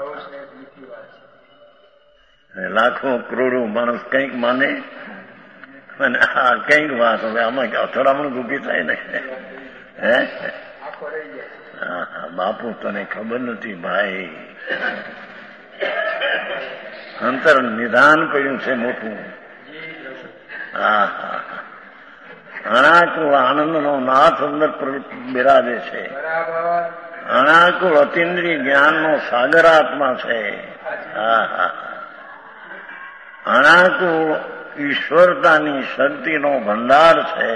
લાખો કરોડો માણસ કંઈક માને અને હા કંઈક વાત હવે આમાં અથડામણ ઉભી થાય ને. હે હા હા બાપુ તને ખબર નથી ભાઈ, અંતર નિધાન પડ્યું છે મોટું. હા હા અણાકુળ આનંદનો નાથ અંદર બિરાજે છે. અણાકુળ અતિન્દ્રિય જ્ઞાનનો સાગર આત્મા છે. હા હા અણાકુળ ઈશ્વરતાની શક્તિનો ભંડાર છે.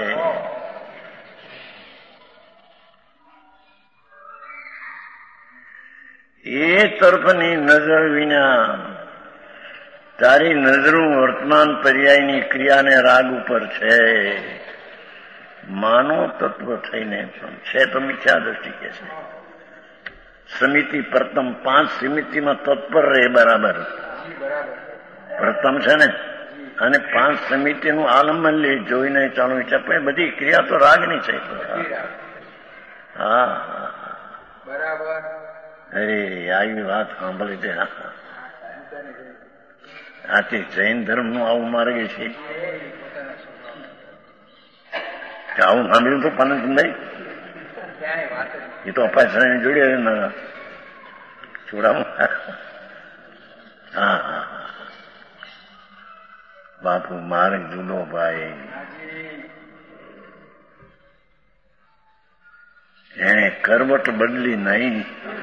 એ તરફની નજર વિના તારી નજરું વર્તમાન પર્યાયની ક્રિયાને રાગ ઉપર છે. માનો તત્વ થઈને પણ છે તો મિથ્યા દ્રષ્ટિ કે છે. સમિતિ પ્રથમ પાંચ સમિતિમાં તત્પર રહે બરાબર. પ્રથમ છે ને, અને પાંચ સમિતિનું આલંબન લે, જોઈને ચાલુ ચપે બધી ક્રિયા તો રાગની છે. હા બરાબર. અરે આવી વાત સાંભળી તે. આથી જૈન ધર્મ નું આવું માર્ગ છે. આવું સાંભળ્યું તો પાનંદભાઈ એ તો અપાશ્રય જોડે છોડાવું. હા હા બાપુ માર્ગ જુદો ભાઈ. એને કરવટ બદલી નહીં.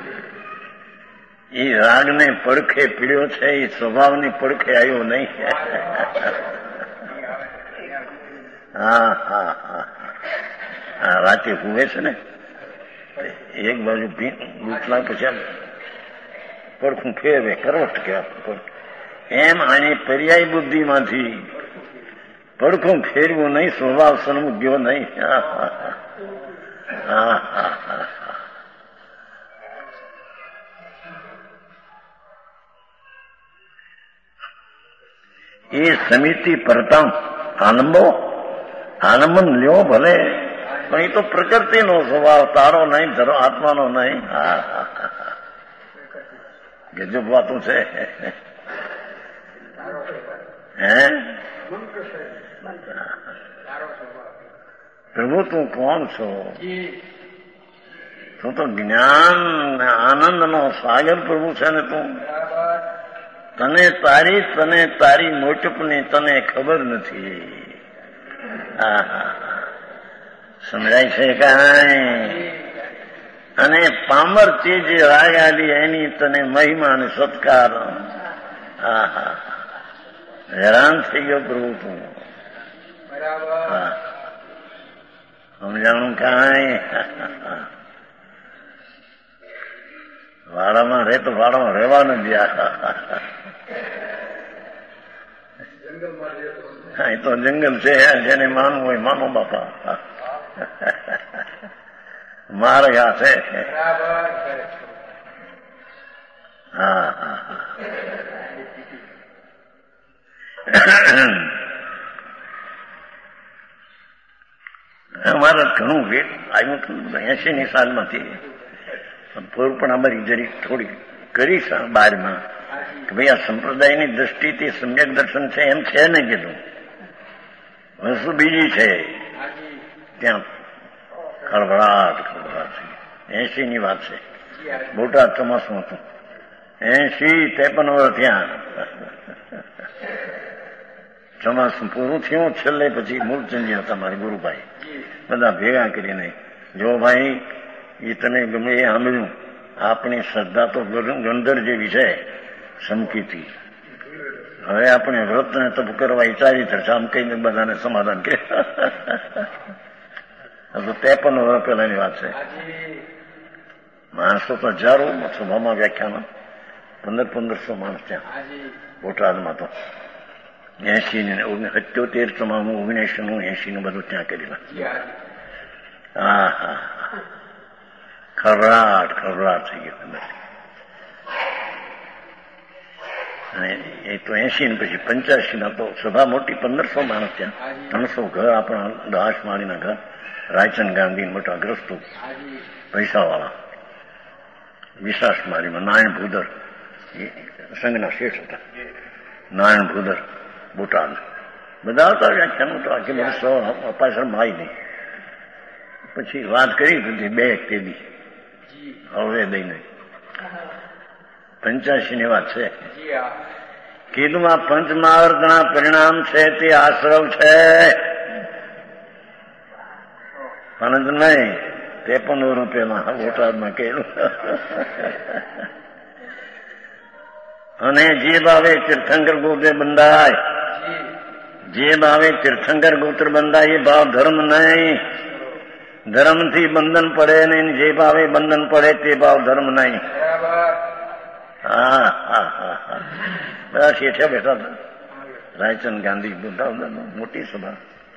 એ રાગને પડખે પીડ્યો છે, એ સ્વભાવની પડખે આવ્યો નહીં. હા હા હા હા રાતે હુવે છે ને એક બાજુ લૂંટલા પછી પડખું ફેરવે, કરવટ કહેવાય. એમ આની પર્યાય બુદ્ધિમાંથી પડખું ફેરવું નહીં, સ્વભાવ સન્મુખ ગયો નહીં. હા હા હા એ સમિતિ પરતમ આલંબો આલંબન લ્યો ભલે, પણ એ તો પ્રકૃતિનો સ્વભાવ, તારો નહીં, ધરો આત્માનો નહીં. હા હા ગજબ વાતો છે. હે પ્રભુ તું કોણ છો? તું તો જ્ઞાન આનંદનો સાગર પ્રભુ છે ને. તું તને તારી તને તારી મોટપની તને ખબર નથી. હા હા સમજાય છે કાંઈ? અને પામર ચીજ રાગ આદિ એની તને મહિમા અને સત્કાર. હા હા હેરાન થઈ ગયો પ્રભુ તું. હા સમજાણું કાંઈ? વાડામાં રે તો વાડામાં રહેવા નથી. એ તો જંગલ છે, જેને માનવું હોય માનો બાપા. માર્ગ આ છે. હા હા અમારે ઘણું વેટ આવ્યું હતું એસી ની સાલમાંથી. પણ અમારી જરી થોડી કરી બારમાં કે ભાઈ આ સંપ્રદાયની દ્રષ્ટિથી સમ્યક દર્શન છે એમ છે ને કીધું. વસ્તુ બીજી છે ત્યાં ખળભળાટ ખળભળાટ એસી ની વાત છે. બોટાદ ચોમાસું હતું. એસી ત્રેપન વર્ષ ત્યાં ચોમાસું પૂરું થયું. છેલ્લે પછી મૂળચંદજી હતા મારા ગુરુભાઈ, બધા ભેગા કરીને જો ભાઈ એ તને ગમે એ સાંભળ્યું, આપણી શ્રદ્ધા તો ગંધર જેવી છે સમકીતી. હવે આપણે વ્રત ને તપ કરવા વિચારી થશે આમ કહીને બધાને સમાધાન કે ત્રેપન વર્ષ પહેલાની વાત છે. માણસો તો હજારો સભામાં વ્યાખ્યાનો પંદર પંદરસો માણસ ત્યાં બોટાદમાં તો એસી ને સત્યોતેર તમારું ઓગણીસો નું એસી નું બધું ત્યાં કરેલા. હા હા ખરડાટ ખરડાટ થઈ ગયો. એ તો એસી ને પછી પંચ્યાસી ના તો સભા મોટી, પંદરસો માણસ ત્યાં, ત્રણસો ઘર આપણા દાસ માળીના ઘર, રાયચંદ ગાંધી મોટા ગ્રસ્તો પૈસા વાળા, વિશ્વાસ મારીમાં નારાયણ ભૂદર સંઘના શેઠ હતા, નારાયણ ભૂદર બોટાદ, બધા હતા વ્યાખ્યાનો તો આખી વર્ષો પાછળમાં આવી નહીં. પછી વાત કરી હતી બે એક તેદી હવે દઈ નહીં. પંચ્યાસી ની વાત છે. કીધું આ પંચમહાવર્તના પરિણામ છે તે આશ્રવ છે, પંચ નહીં. ત્રેપન રૂપિયામાં બોટાદમાં કહેલું. અને જે ભાવે તીર્થંકર ગોત્ર બંધાય, જે ભાવે તીર્થંકર ગોત્ર બંધાય એ ભાવ ધર્મ નહીં. ધર્મથી બંધન પડે નહીં, જે ભાવે બંધન પડે તે ભાવ ધર્મ નહીં. હા હા હા હા બધા શેઠે બેઠા હતા. રાયચંદ ગાંધી બધા મોટી સભા,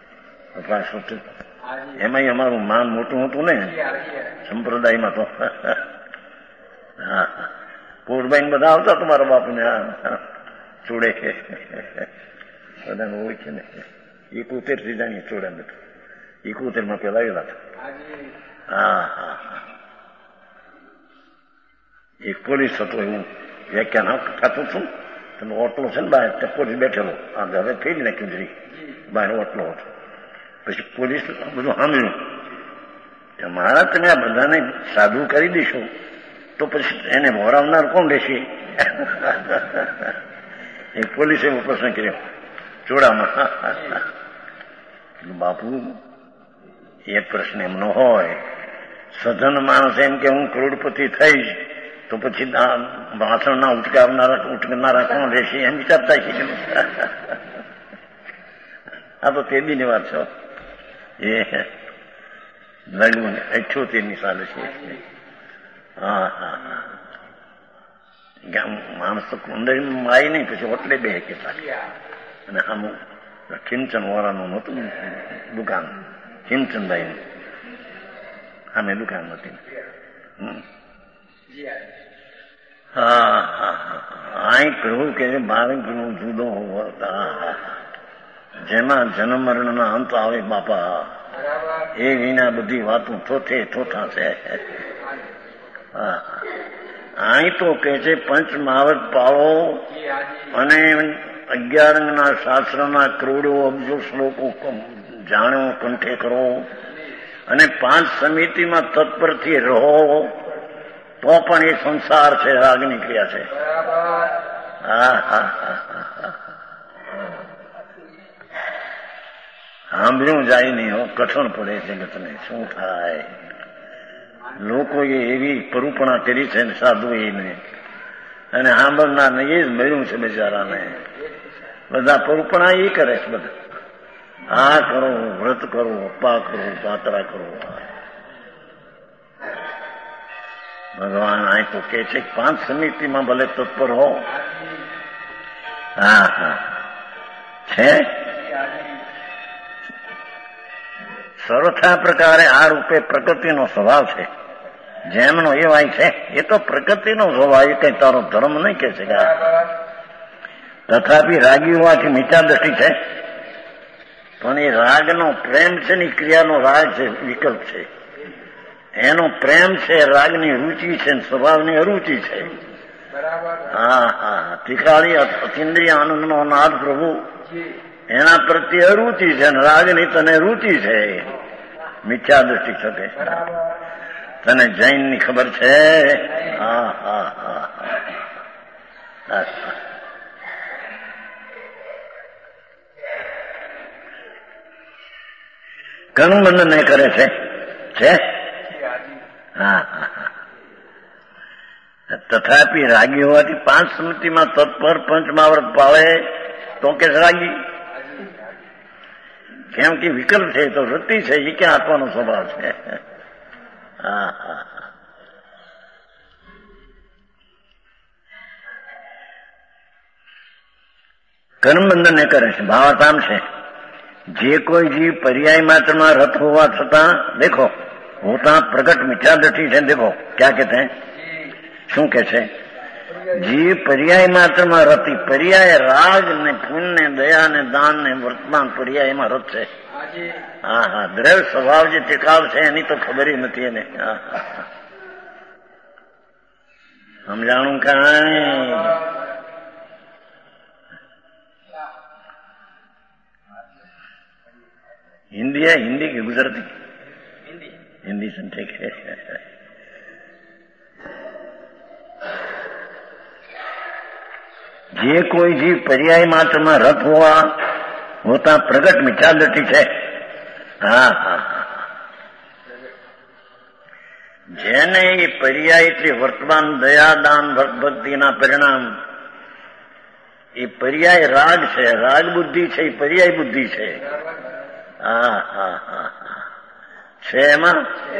એમાંય અમારું માન મોટું હતું ને સંપ્રદાયમાં તો. હા પોરબાઈ બધા આવતા તમારા બાપુને ચોડે બધાને ઓળખે ને. એકોતેર થી જાણીએ ચોડે ને એકોતેર માં પેલા આવેલા હતા. હા હા એક પોલીસ હતો, એવું વ્યાખ્યાન થતું હતું. તમે ઓટલો છે ને બહાર પોલીસ બેઠેલો, આ હવે ફેરી નાખ્યું જરી બહાર ઓટલો હતો. પછી પોલીસ બધું સાંભળ્યું, મારા તમે આ બધાને સાધુ કરી દઈશું તો પછી એને વરાવનાર કોણ રહેશે? એક પોલીસે એવો પ્રશ્ન કર્યો ચોડામાં. બાપુ એ પ્રશ્ન એમ ન હોય. સધન માણસ એમ કે હું કરોડપતિ થઈશ તો પછી ભાષણના ઉટકાવનારા ઉટકનારા કોણ રહેશે એમ વિચારતા છે. આ તો તે દીની વાત છે. એ લગભગ અઠ્યોતેર ની સાલે છે. હા હા હા માણસ તો અંદર આવી નહીં, પછી હોટલે બે કેતા. અને આમ ખીમચંદ વાળાનું નહોતું દુકાન, ખીમચંદભાઈ નું આમે દુકાન હતી. હા હા આ કહ્યું કે બાળક જુદો હોતા જેમાં જન્મ મરણના અંત આવે બાપા, એ વિના બધી વાતો થોથે થોથા છે. હા અહીં તો કે છે પંચ મહાવત પાળો અને અગિયાર અંગના શાસ્ત્રના કરોડો અબજો શ્લોકો જાણો કંઠે કરો અને પાંચ સમિતિમાં તત્પરથી રહો તો પણ એ સંસાર છે, રાગની ક્રિયા છે. હા હા હા હા સાંભળ્યું જાય નહીં હો, કઠણ પડે જગતને. શું થાય? લોકોએ એવી પરુપણા કરી છે ને સાધુ એને, અને સાંભળનાર ને એ જ મળ્યું છે બિચારાને. બધા પરુપણા એ કરે છે બધા. આ કરો, વ્રત કરો, અપ્પા કરો, પાત્રા કરો. ભગવાન આ તો કે છે પાંચ સમિતિમાં ભલે તત્પર હો. હા હા છે સર્વથા પ્રકારે આ રૂપે પ્રકૃતિનો સ્વભાવ છે. જેમનો એવાય છે એ તો પ્રકૃતિનો સ્વભાવ, એ કઈ તારો ધર્મ નહીં કહે છે. તથાપી રાગી હોવાથી મિથ્યા દ્રષ્ટિ છે, પણ એ રાગનો પ્રેમ છે ને ક્રિયાનો રાગ છે, વિકલ્પ છે. એનો પ્રેમ છે, રાગની રુચિ છે, સ્વભાવની અરુચિ છે. હા હા તિકાળી અતિન્દ્રિય આનંદનો નાદ પ્રભુ એના પ્રત્યે અરુચિ છે, રાગની તને રુચિ છે. મિથ્યા દ્રષ્ટિ શકે. તને જૈન ની ખબર છે? હા હા હા ઘણું બંધન નહીં કરે છે છે હા હા. તથાપી રાગી હોવાથી પાંચ સ્મૃતિમાં તત્પર પંચમાવર્ત પાળે તો કે રાગી. કેમ કે વિકલ્પ છે, તો વૃત્તિ છે, એ ક્યાં આપવાનો સ્વભાવ છે. હા હા કર્મબંધન ને કરે છે. ભાવાર્થ આમ છે, જે કોઈ જીવ પર્યાય માત્રમાં રત હોવા છતાં દેખો હોતા પ્રગટ મિથ્યા દ્રષ્ટિ છે. દેખો ક્યાં કહેતે हैं? શું કે છે? જીવ પર્યાય માત્રમાં રતી, પર્યાય રાગ ને પુણ્ય ને દયા ને દાન ને વર્તમાન પર્યાયમાં રત છે. હા હા દ્રવ્ય સ્વભાવ જે ટેકાવ છે એની તો ખબર નથી એને. હા હા સમજાણું કાંઈ? हिंदी है? हिंदी की गुजरती? हिंदी हिंदी से ठीक है. જે કોઈ જીવ પર્યાય માત્રમાં રત હોવા હોતા પ્રગટ મિથ્યા દ્રષ્ટિ છે. હા હા જેને એ પર્યાય એટલે વર્તમાન દયા દાન ભક્તિના પરિણામ, એ પર્યાય રાગ છે, રાગ બુદ્ધિ છે, એ પર્યાય બુદ્ધિ છે. હા હા હા છે એમાં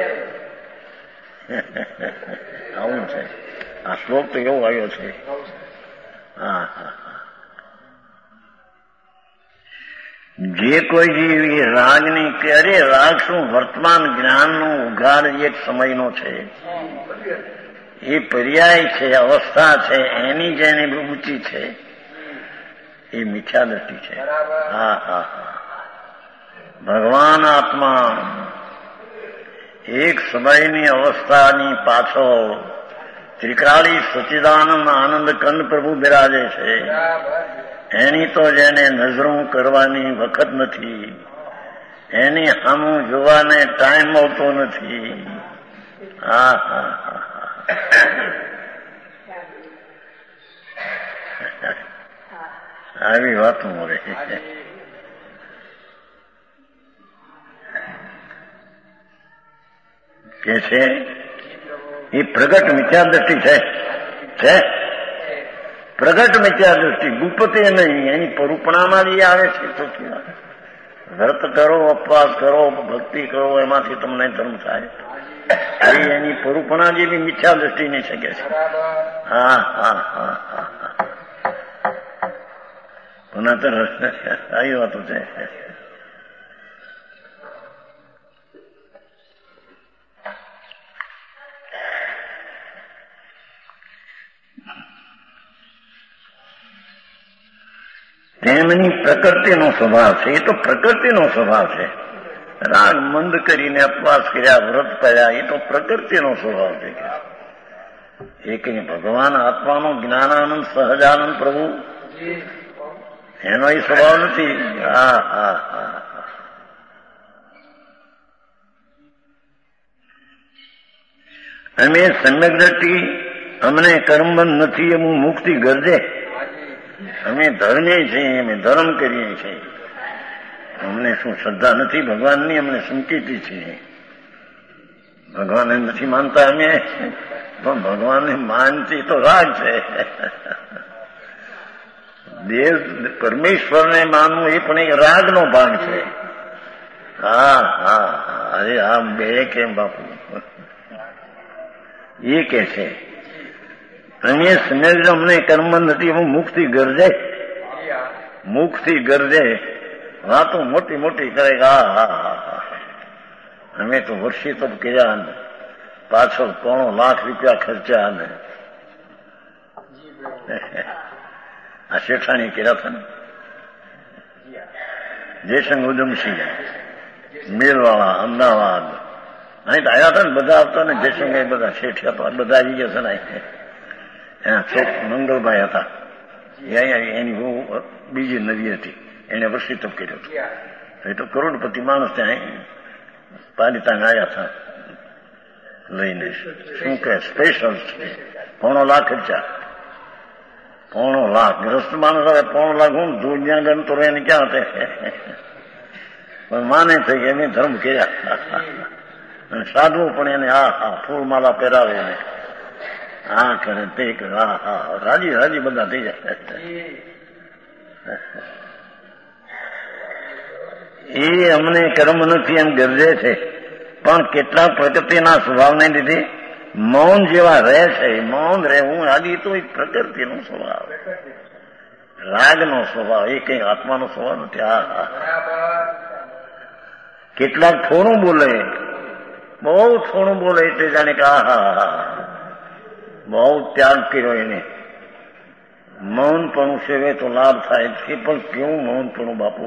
આવું છે. આ શ્લોક તો એવો આવ્યો છે. હા હા જે કોઈ જીવ એ રાગની કે અરે રાગ શું વર્તમાન જ્ઞાનનો ઉઘાડ એક સમયનો છે, એ પર્યાય છે, અવસ્થા છે, એની જેની રુચિ છે, એ મિથ્યા દ્રષ્ટિ છે. હા હા હા ભગવાન આત્મા એક સમયની અવસ્થાની પાછળ ત્રિકાળી સચ્ચિદાનંદ આનંદ કંદ પ્રભુ બિરાજે છે. એની તો જેને નજરો કરવાની વખત નથી, એની સામું જોવાને ટાઈમ મળતો નથી. હા હા હા આવી વાતો મળે કે છે. એ પ્રગટ મિથ્યા દ્રષ્ટિ છે છે પ્રગટ મિથ્યા દ્રષ્ટિ ગુપ્તે નહીં, એની પરૂપણામાં જ આવે છે. તો વ્રત કરો, ઉપવાસ કરો, ભક્તિ કરો, એમાંથી તમને ધર્મ થાય. એની પરૂપણા જેવી મિથ્યા દ્રષ્ટિ નહીં શકે છે. હા હા હા હા પુનઃ તો આવી વાતો છે. તેમની પ્રકૃતિનો સ્વભાવ છે. એ તો પ્રકૃતિનો સ્વભાવ છે. રાગ મંદ કરીને અપવાસ કર્યા, વ્રત કર્યા, એ તો પ્રકૃતિનો સ્વભાવ છે. એ કઈ ભગવાન આત્માનો જ્ઞાનાનંદ સહજાનંદ પ્રભુ એનો એ સ્વભાવ નથી. હા હા હા અમે સમ્યક દ્રષ્ટિ અમને કર્મબંધ નથી, એમ મુક્તિ ગરજે. અમે ધર્મીએ છીએ, અમે ધર્મ કરીએ છીએ. અમને શું શ્રદ્ધા નથી ભગવાનની? અમને સંકેતી છીએ. ભગવાનને નથી માનતા અમે, પણ ભગવાનને માનતી તો રાગ છે. દેવ પરમેશ્વરને માનવું એ પણ એક રાગનો ભાગ છે. હા હા અરે આ બે કેમ બાપુ એ કે છે તમે સમજ અમને કર્મ નથી, હું મુક્તિ ગરજે, મુક્તિ ગરજે. વાતો મોટી મોટી કરે. હા હા હા અમે તો વર્ષી તપ કર્યા ને પાછળ પોણો લાખ રૂપિયા ખર્ચ્યા ને આ શેઠાણી કર્યા હતા ને જયશંગ ઉધમસિંહ મેલવાળા અમદાવાદ અહીં તો આવ્યા હતા ને બધા આવતા ને જયશંગ બધા શેઠ હતા બધા આવી ગયા છે ને છોક મંગળભાઈ હતા એની બહુ બીજી નદી હતી એને વર્ષી તપ કર્યો હતો એ તો કરોડપતિ માણસ ત્યાં પાલિતાંગ આવ્યા હતા લઈને શું કે સ્પેશિયલ પોણો લાખ ખર્ચા પોણો લાખ ગ્રસ્ત માણસ હવે પોણો લાખ હું દુનિયા ગણતો રહે ને ક્યાં તે પણ માને થઈ કે એને ધર્મ કર્યા અને સાધવું પણ એને હા હા ફૂલમાલા પહેરાવે ને હા કરે તે કરે હા હા રાજી રાજી બધા થઈ જાય એ અમને કર્મ નથી એમ ગરજે છે પણ કેટલાક પ્રકૃતિના સ્વભાવને લીધે મૌન જેવા રહે છે મૌન રહેવું આદિ તો એક પ્રકૃતિનો સ્વભાવ રાગનો સ્વભાવ એ કઈ આત્માનો સ્વભાવ નથી હા હા કેટલાક થોડું બોલે બહુ થોડું બોલે એટલે જાણે કે હા હા હા બહુ ત્યાગ કર્યો એને મૌનપણું સેવે તો લાભ થાય છે પણ કેવું મૌનપણું બાપુ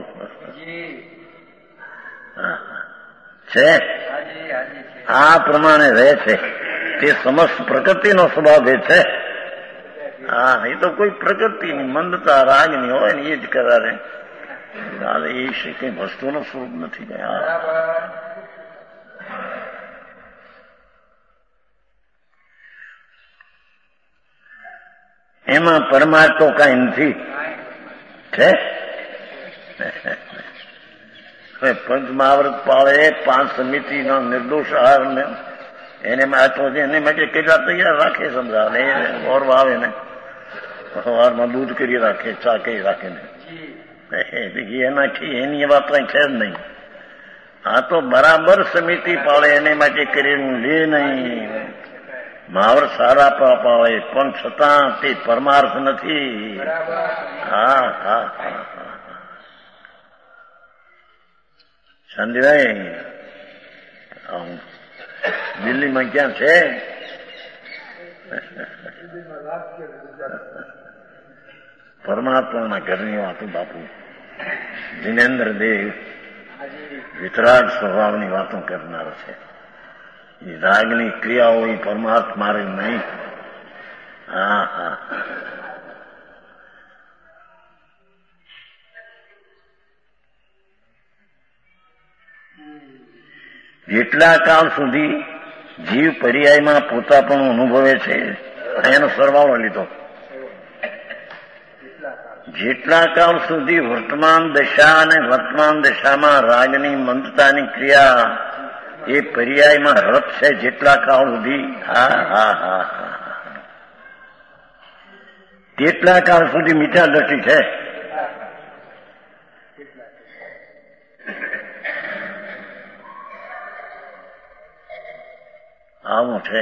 છે આ પ્રમાણે રહે છે તે સમસ્ત પ્રકૃતિનો સ્વભાવ એ છે હા એ તો કોઈ પ્રકૃતિની મંદતા રાગની હોય ને એ જ કરારે એ છે કઈ વસ્તુનું સ્વરૂપ નથી ગયા એમાં પરમાત્મા કઈ નથી છે પંચમહાવ્રત પાળે પાંચ સમિતિનો નિર્દોષ આહાર ને એને એને માટે કેટલા તૈયાર રાખે સમજા ને ઓર આવે ને સવારમાં દૂધ કરી રાખે ચા કરી રાખે ને એનાથી એની વાત કઈ છે જ નહીં આ તો બરાબર સમિતિ પાળે એને માટે કરેલું લે નહીં મહાવૃત સારા પાળે પણ છતાં તે પરમાર્થ નથી હા હા હા સંજયભાઈ દિલ્હીમાં ક્યાં છે પરમાત્માના ઘરની વાતો બાપુ જીનેન્દ્ર દેવ વિતરાગ સ્વભાવની વાતો કરનાર છે એ રાગની ક્રિયાઓ એ પરમાત્મા મારે નહીં હા હા જેટલા કાળ સુધી જીવ પર્યાયમાં પોતા પણ અનુભવે છે એનો સરવાળો લીધો જેટલા કાળ સુધી વર્તમાન દશા અને વર્તમાન દશામાં રાગની મંદતાની ક્રિયા એ પર્યાયમાં રત છે જેટલા કાળ સુધી હા હા હા હા તેટલા કાળ સુધી મીઠા દ્રષ્ટિ છે આવું છે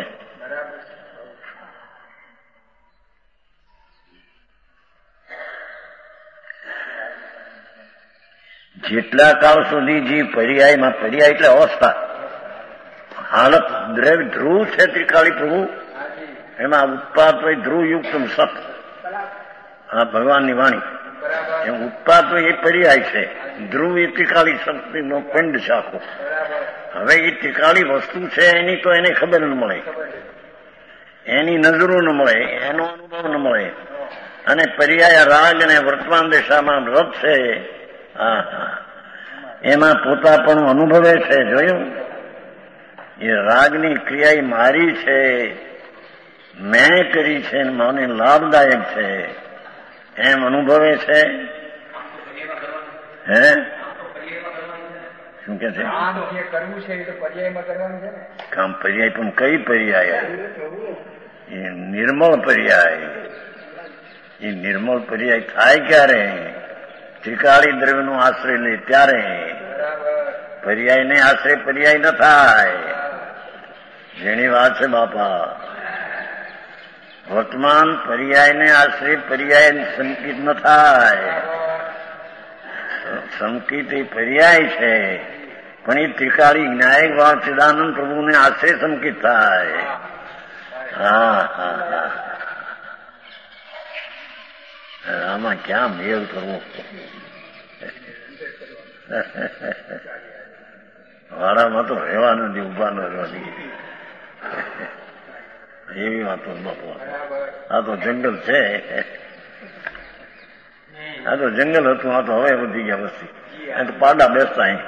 જેટલા કાળ સુધી જે પર્યાયમાં પર્યાય એટલે અવસ્થા હાલત દ્રવ્ય ધ્રુવ છે ત્રિકાળી પ્રભુ એમાં ઉત્પાદ હોય ધ્રુવયુક્ત સત આ ભગવાનની વાણી એમ ઉત્પાદ હોય એ પર્યાય છે ધ્રુવ એ ત્રિકાળી શક્તિનો પિંડ છે આખો હવે એ ત્રિકાળી વસ્તુ છે એની તો એને ખબર ન મળે એની નજરો ન મળે એનો અનુભવ ન મળે અને પર્યાય રાગ અને વર્તમાન દશામાં રત છે હા હા એમાં પોતા પણ અનુભવે છે જોયું એ રાગની ક્રિયા મારી છે મેં કરી છે મને લાભદાયક છે એમ અનુભવે છે હે શું કે છે કામ પર્યાય પણ કઈ પર્યાય એ નિર્મળ પર્યાય એ નિર્મળ પર્યાય થાય ક્યારે ત્રિકાળી દ્રવ્યનો આશ્રય લે ત્યારે પર્યાય ને આશ્રય પર્યાય ન થાય જેની વાત છે બાપા વર્તમાન પર્યાયને આશ્રય પર્યાય સંકિત ન થાય સંકિત એ પર્યાય છે પણ એ ત્રિકાળી ન્યાયિક ભાવ ચિદાનંદ પ્રભુને આશ્રય સંકિત થાય. હા હા હા આમાં ક્યાં મેળ કરવો? વાડામાં તો રહેવા નથી, ઉભા ન રહેવાની એવી વાતો બાપુ. આ તો જંગલ છે, આ તો જંગલ હતું, આ તો હવે વધી ગયા વસ્તી. આ તો પાડા બેસતા અહીં.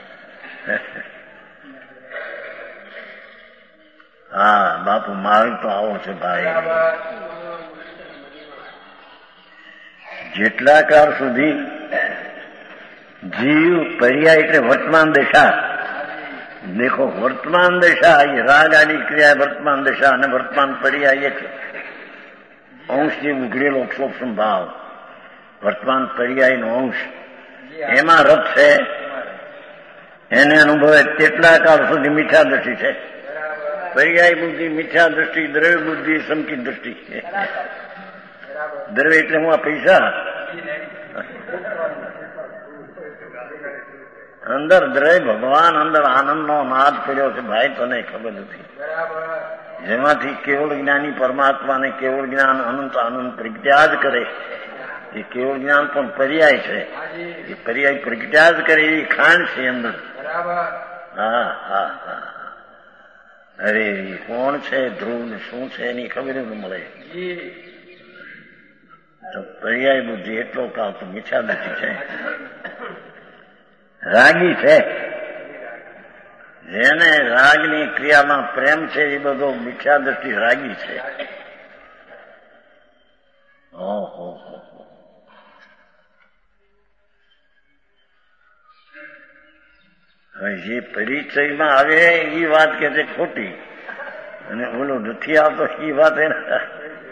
હા બાપુ માર્ગ તો આવો છે ભાઈ. જેટલા કાળ સુધી જીવ પર્યાય એટલે વર્તમાન દશા. દેખો વર્તમાન દશા એ રાગ આદિ ક્રિયા વર્તમાન દશા અને વર્તમાન પર્યાય એક અંશથી ઉઘડેલો ક્ષોભ ભાવ. વર્તમાન પર્યાયનો અંશ એમાં રથ છે, એને અનુભવે તેટલા કાળ સુધી મીઠા દ્રષ્ટિ છે. પર્યાય બુદ્ધિ, મીઠા દ્રષ્ટિ, દ્રવ્ય બુદ્ધિ, સંકિત દ્રષ્ટિ. દ્રવ્ય એટલે હું આ પૈસા, અંદર દ્રવ્ય ભગવાન અંદર આનંદનો નાદ કર્યો છે ભાઈ, તને ખબર નથી. જેમાંથી કેવળ જ્ઞાની પરમાત્માને કેવળ જ્ઞાન અનંત આનંદ પ્રગટ્યા જ કરે. એ કેવળ જ્ઞાન પણ પર્યાય છે, એ પર્યાય પ્રગટ્યા જ કરે એવી ખાંડ છે અંદર. હા હા હા અરે કોણ છે ધ્રુવ ને શું છે એની ખબર જ મળે. તો પર્યાય બુદ્ધિ એટલો કાળ તો મીઠા દ્રષ્ટિ છે, રાગી છે. જેને રાગની ક્રિયામાં પ્રેમ છે એ બધો મીઠા દ્રષ્ટિ રાગી છે. ઓહો હવે જે પરિચયમાં આવે એ વાત કે છે ખોટી, અને ઓલો નથી આવતો એ વાત એના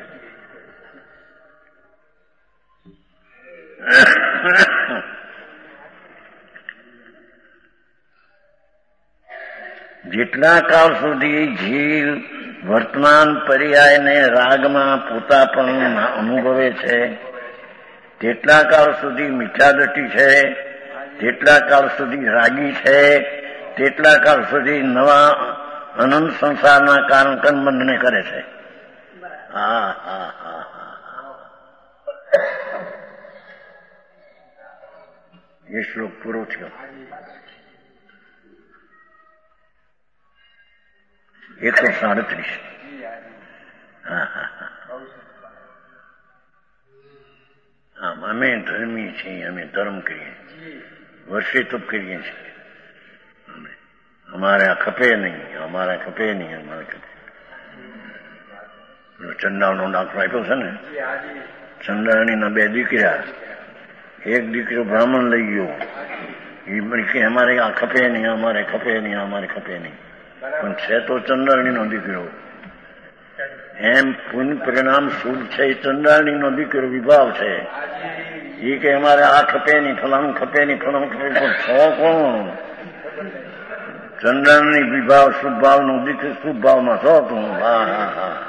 જેટલા કાળ સુધી જીવ વર્તમાન પર્યાયને રાગમાં પોતાપણું અનુભવે છે તેટલા કાળ સુધી મીઠા દ્રષ્ટિ છે, તેટલા કાળ સુધી રાગી છે, તેટલા કાળ સુધી નવા અનંત સંસારના કારણ કર્મબંધને કરે છે. હા હા હા હા એ શ્લોક પૂરો થયો. એકસો સાડત્રીસ. હા હા હા અમે ધર્મી છીએ, અમે ધર્મ કરીએ, વર્ષે તપ કરીએ છીએ. અમારે આ ખપે નહીં, અમારે ખપે નહીં, અમારે ખપે. ચંડાળનો દાખલો આપ્યો છે ને, ચંડાળીના બે દીકરા, એક દીકરો બ્રાહ્મણ લઈ ગયો, એ અમારે આ ખપે નહીં, અમારે ખપે નહીં, અમારે ખપે નહીં, પણ છે તો ચંડાળીનો દીકરો. એમ પુણ્ય પરિણામ શુભ છે, એ ચંડાળીનો દીકરો વિભાવ છે. એ કે અમારે આ ખપે નહીં, ફલાણું ખપે નહીં, ફલાણું ખપે, પણ છો કોણ? ચંડાળની વિભાવ શુભ ભાવનો દીકરો શુભ ભાવમાં છો તું. હા હા હા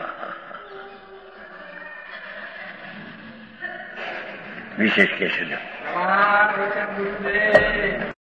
વિશેષ કહેશે.